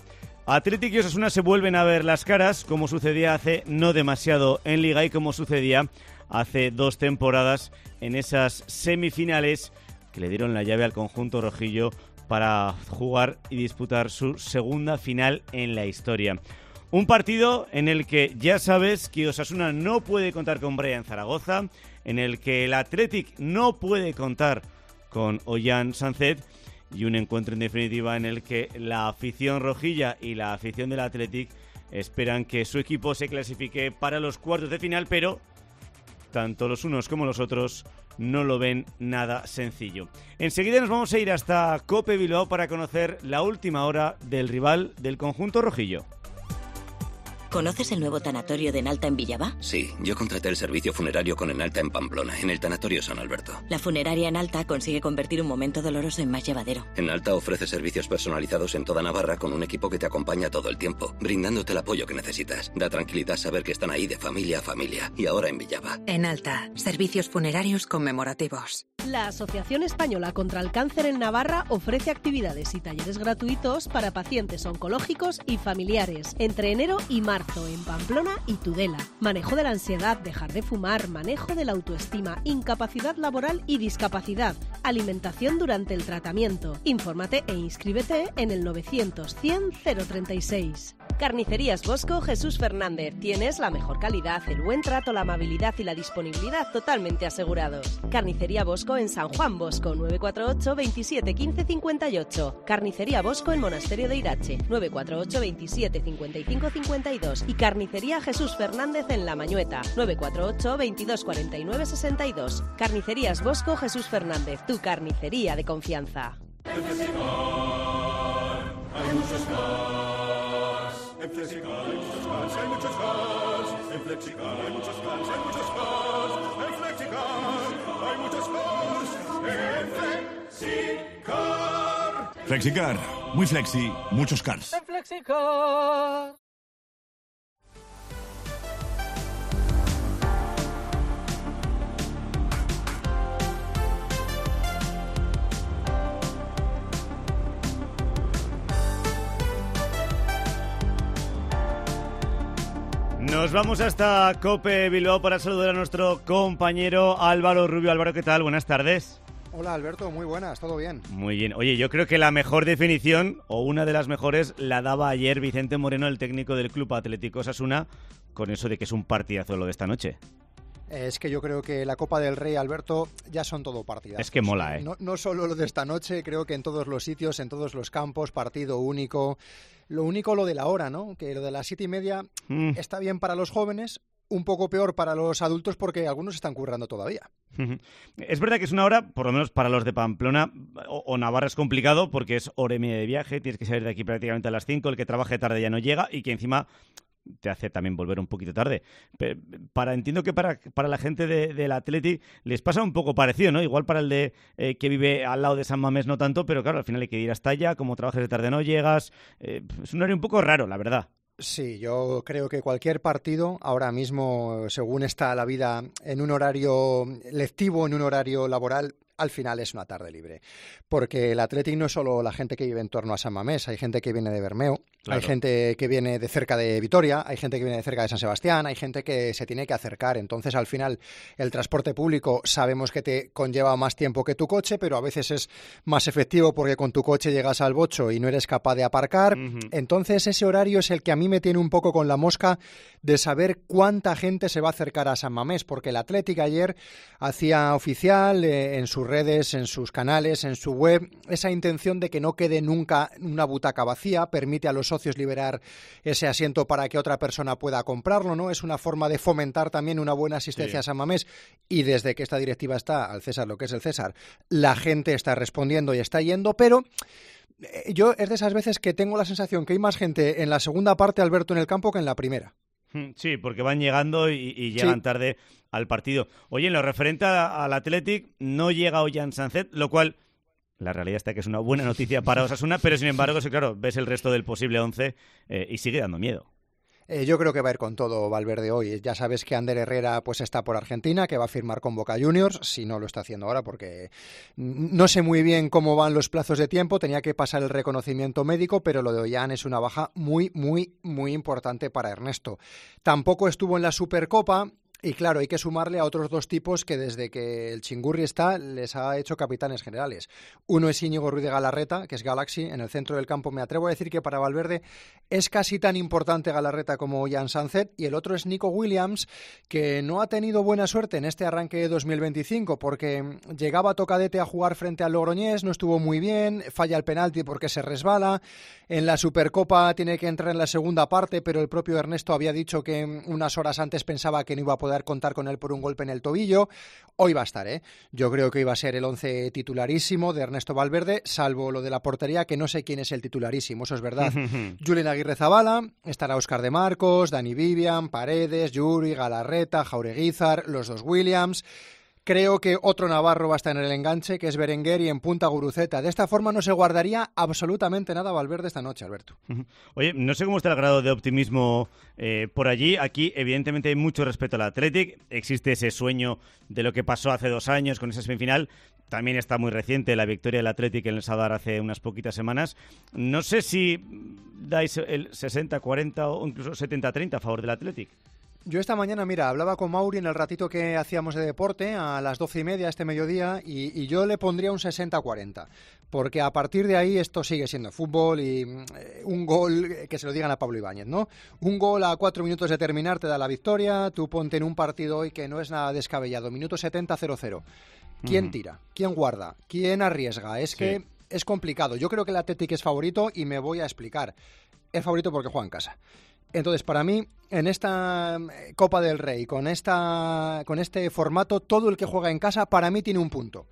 Athletic y Osasuna se vuelven a ver las caras, como sucedía hace no demasiado en Liga y como sucedía hace dos temporadas en esas semifinales que le dieron la llave al conjunto rojillo para jugar y disputar su segunda final en la historia. Un partido en el que ya sabes que Osasuna no puede contar con Brian Zaragoza, en el que el Athletic no puede contar con Ollán Sánchez, y un encuentro en definitiva en el que la afición rojilla y la afición del Athletic esperan que su equipo se clasifique para los cuartos de final, pero tanto los unos como los otros no lo ven nada sencillo. Enseguida nos vamos a ir hasta Cope Bilbao para conocer la última hora del rival del conjunto rojillo. ¿Conoces el nuevo tanatorio de Enalta en Villaba? Sí, yo contraté el servicio funerario con Enalta en Pamplona, en el tanatorio San Alberto. La funeraria Enalta consigue convertir un momento doloroso en más llevadero. Enalta ofrece servicios personalizados en toda Navarra con un equipo que te acompaña todo el tiempo, brindándote el apoyo que necesitas. Da tranquilidad saber que están ahí de familia a familia. Y ahora en Villaba. Enalta, servicios funerarios conmemorativos. La Asociación Española contra el Cáncer en Navarra ofrece actividades y talleres gratuitos para pacientes oncológicos y familiares entre enero y marzo en Pamplona y Tudela. Manejo de la ansiedad, dejar de fumar, manejo de la autoestima, incapacidad laboral y discapacidad, alimentación durante el tratamiento. Infórmate e inscríbete en el novecientos cien cero treinta y seis. Carnicerías Bosco Jesús Fernández. Tienes la mejor calidad, el buen trato, la amabilidad y la disponibilidad totalmente asegurados. Carnicería Bosco en San Juan Bosco, nueve cuatro ocho, veintisiete, quince, cincuenta y ocho. Carnicería Bosco en Monasterio de Irache, nueve cuatro ocho, veintisiete, cincuenta y cinco, cincuenta y dos. Y Carnicería Jesús Fernández en La Mañueta, nueve cuatro ocho, veintidós, cuarenta y nueve, sesenta y dos. Carnicerías Bosco Jesús Fernández, tu carnicería de confianza. En Flexicar hay muchos más. En Flexicar hay muchos más, hay muchos más. En Flexicar hay muchos más, hay muchos más. En Flexicar hay muchos más. En Flexicar. Flexicar, muy flexi, muchos cars. En Flexicar. Nos vamos hasta Cope Bilbao para saludar a nuestro compañero Álvaro Rubio. Álvaro, ¿qué tal? Buenas tardes. Hola Alberto, muy buenas, ¿todo bien? Muy bien. Oye, yo creo que la mejor definición, o una de las mejores, la daba ayer Vicente Moreno, el técnico del Club Atlético Osasuna, con eso de que es un partidazo lo de esta noche. Es que yo creo que la Copa del Rey, Alberto, ya son todo partidas. Es que mola, ¿eh? No, no solo lo de esta noche, creo que en todos los sitios, en todos los campos, partido único. Lo único lo de la hora, ¿no? Que lo de las siete y media mm. está bien para los jóvenes, un poco peor para los adultos porque algunos están currando todavía. Es verdad que es una hora, por lo menos para los de Pamplona o, o Navarra es complicado porque es hora y media de viaje, tienes que salir de aquí prácticamente a las cinco, el que trabaje tarde ya no llega y que encima te hace también volver un poquito tarde. Pero para entiendo que para, para la gente de, del Athletic les pasa un poco parecido, ¿no? Igual para el de eh, que vive al lado de San Mamés no tanto, pero claro, al final hay que ir hasta allá, como trabajes de tarde no llegas. Eh, es un horario un poco raro, la verdad. Sí, yo creo que cualquier partido ahora mismo, según está la vida en un horario lectivo, en un horario laboral, al final es una tarde libre. Porque el Athletic no es solo la gente que vive en torno a San Mamés, hay gente que viene de Bermeo, claro. Hay gente que viene de cerca de Vitoria, hay gente que viene de cerca de San Sebastián, hay gente que se tiene que acercar. Entonces, al final, el transporte público sabemos que te conlleva más tiempo que tu coche, pero a veces es más efectivo porque con tu coche llegas al bocho y no eres capaz de aparcar. Uh-huh. Entonces, ese horario es el que a mí me tiene un poco con la mosca de saber cuánta gente se va a acercar a San Mamés, porque el Athletic ayer hacía oficial eh, en su redes, en sus canales, en su web, esa intención de que no quede nunca una butaca vacía, permite a los socios liberar ese asiento para que otra persona pueda comprarlo, ¿no? Es una forma de fomentar también una buena asistencia sí. a San Mamés, y desde que esta directiva está al César lo que es el César, la gente está respondiendo y está yendo, pero yo es de esas veces que tengo la sensación que hay más gente en la segunda parte, Alberto, en el campo que en la primera. Sí, porque van llegando y, y llegan sí. tarde al partido. Oye, en lo referente al Athletic, no llega Ollán Sánchez, lo cual, la realidad está que es una buena noticia para Osasuna, pero sin embargo, sí, claro, ves el resto del posible once eh, y sigue dando miedo. Eh, yo creo que va a ir con todo Valverde hoy. Ya sabes que Ander Herrera pues está por Argentina, que va a firmar con Boca Juniors, si no lo está haciendo ahora, porque no sé muy bien cómo van los plazos de tiempo, tenía que pasar el reconocimiento médico, pero lo de Ollán es una baja muy, muy, muy importante para Ernesto. Tampoco estuvo en la Supercopa. Y claro, hay que sumarle a otros dos tipos que desde que el Chingurri está les ha hecho capitanes generales. Uno es Íñigo Ruiz de Galarreta, que es Galaxy, en el centro del campo. Me atrevo a decir que para Valverde es casi tan importante Galarreta como Jan Sanzet. Y el otro es Nico Williams, que no ha tenido buena suerte en este arranque de dos mil veinticinco, porque llegaba tocadete a jugar frente al Logroñés, no estuvo muy bien, falla el penalti porque se resbala. En la Supercopa tiene que entrar en la segunda parte, pero el propio Ernesto había dicho que unas horas antes pensaba que no iba a poder contar con él por un golpe en el tobillo. Hoy va a estar, ¿eh? Yo creo que iba a ser el once titularísimo de Ernesto Valverde, salvo lo de la portería, que no sé quién es el titularísimo, eso es verdad. Julen Aguirre Zabala, estará Óscar de Marcos, Dani Vivian, Paredes, Yuri, Galarreta, Jaureguizar, los dos Williams. Creo que otro navarro va a estar en el enganche, que es Berenguer, y en punta Guruceta. De esta forma no se guardaría absolutamente nada Valverde esta noche, Alberto. Oye, no sé cómo está el grado de optimismo eh, por allí. Aquí, evidentemente, hay mucho respeto al Athletic. Existe ese sueño de lo que pasó hace dos años con esa semifinal. También está muy reciente la victoria del Athletic en el Sadar hace unas poquitas semanas. No sé si dais el sesenta cuarenta o incluso setenta treinta a favor del Athletic. Yo esta mañana, mira, hablaba con Mauri en el ratito que hacíamos de deporte, a las doce y media este mediodía, y, y yo le pondría un sesenta cuarenta, porque a partir de ahí esto sigue siendo fútbol y eh, un gol, que se lo digan a Pablo Ibáñez, ¿no? Un gol a cuatro minutos de terminar te da la victoria, tú ponte en un partido hoy que no es nada descabellado, minuto setenta, cero cero. ¿Quién uh-huh. tira? ¿Quién guarda? ¿Quién arriesga? Es sí. que es complicado. Yo creo que el Athletic es favorito y me voy a explicar. Es favorito porque juega en casa. Entonces, para mí, en esta Copa del Rey, con esta, con este formato, todo el que juega en casa, para mí tiene un punto.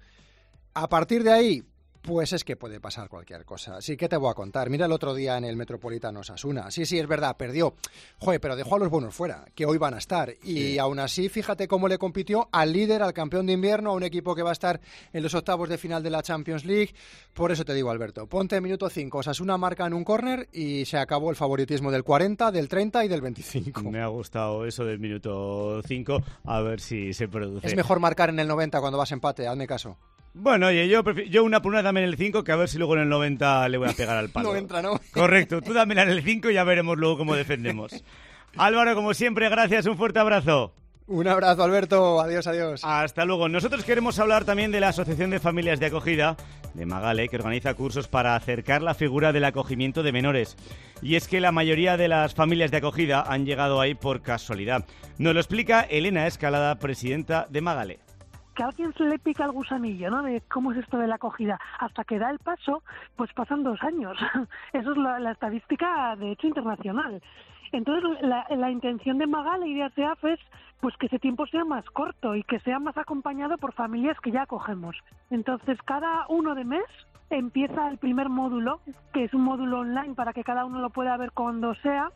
A partir de ahí, pues es que puede pasar cualquier cosa. Sí, ¿qué te voy a contar? Mira el otro día en el Metropolitano Osasuna. Sí, sí, es verdad, perdió. Joder, pero dejó a los buenos fuera, que hoy van a estar. Y sí. aún así, fíjate cómo le compitió al líder, al campeón de invierno, a un equipo que va a estar en los octavos de final de la Champions League. Por eso te digo, Alberto, ponte minuto cinco, Osasuna marca en un córner y se acabó el favoritismo del cuarenta, del treinta y del veinticinco. Me ha gustado eso del minuto cinco, a ver si se produce. Es mejor marcar en el noventa cuando vas empate, hazme caso. Bueno, oye, yo, prefiero, yo una por una dame en el cinco, que a ver si luego en el noventa le voy a pegar al palo. No entra, ¿no? Correcto, tú dámela en el cinco y ya veremos luego cómo defendemos. Álvaro, como siempre, gracias, un fuerte abrazo. Un abrazo, Alberto, adiós, adiós. Hasta luego. Nosotros queremos hablar también de la Asociación de Familias de Acogida de Magale, que organiza cursos para acercar la figura del acogimiento de menores. Y es que la mayoría de las familias de acogida han llegado ahí por casualidad. Nos lo explica Elena Escalada, presidenta de Magale. Que a alguien se le pica el gusanillo, ¿no? De cómo es esto de la acogida. Hasta que da el paso, pues pasan dos años. Eso es la, la estadística, de hecho, internacional. Entonces, la, la intención de Magale y de A C A F es pues que ese tiempo sea más corto y que sea más acompañado por familias que ya acogemos. Entonces, cada uno de mes empieza el primer módulo, que es un módulo online para que cada uno lo pueda ver cuando sea.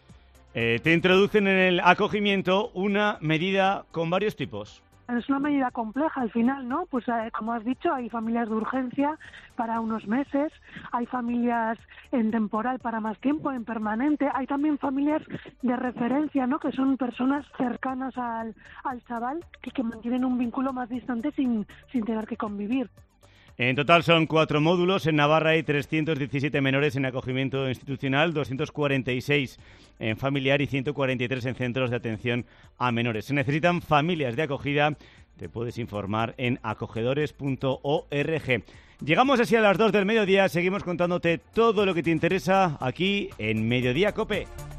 Eh, te introducen en el acogimiento una medida con varios tipos. Es una medida compleja al final, ¿no? Pues eh, como has dicho, hay familias de urgencia para unos meses, hay familias en temporal para más tiempo, en permanente, hay también familias de referencia, ¿no? Que son personas cercanas al, al chaval y que mantienen un vínculo más distante sin, sin tener que convivir. En total son cuatro módulos. En Navarra hay trescientos diecisiete menores en acogimiento institucional, doscientos cuarenta y seis en familiar y ciento cuarenta y tres en centros de atención a menores. Se necesitan familias de acogida. Te puedes informar en acogedores punto org. Llegamos así a las dos del mediodía. Seguimos contándote todo lo que te interesa aquí en Mediodía COPE.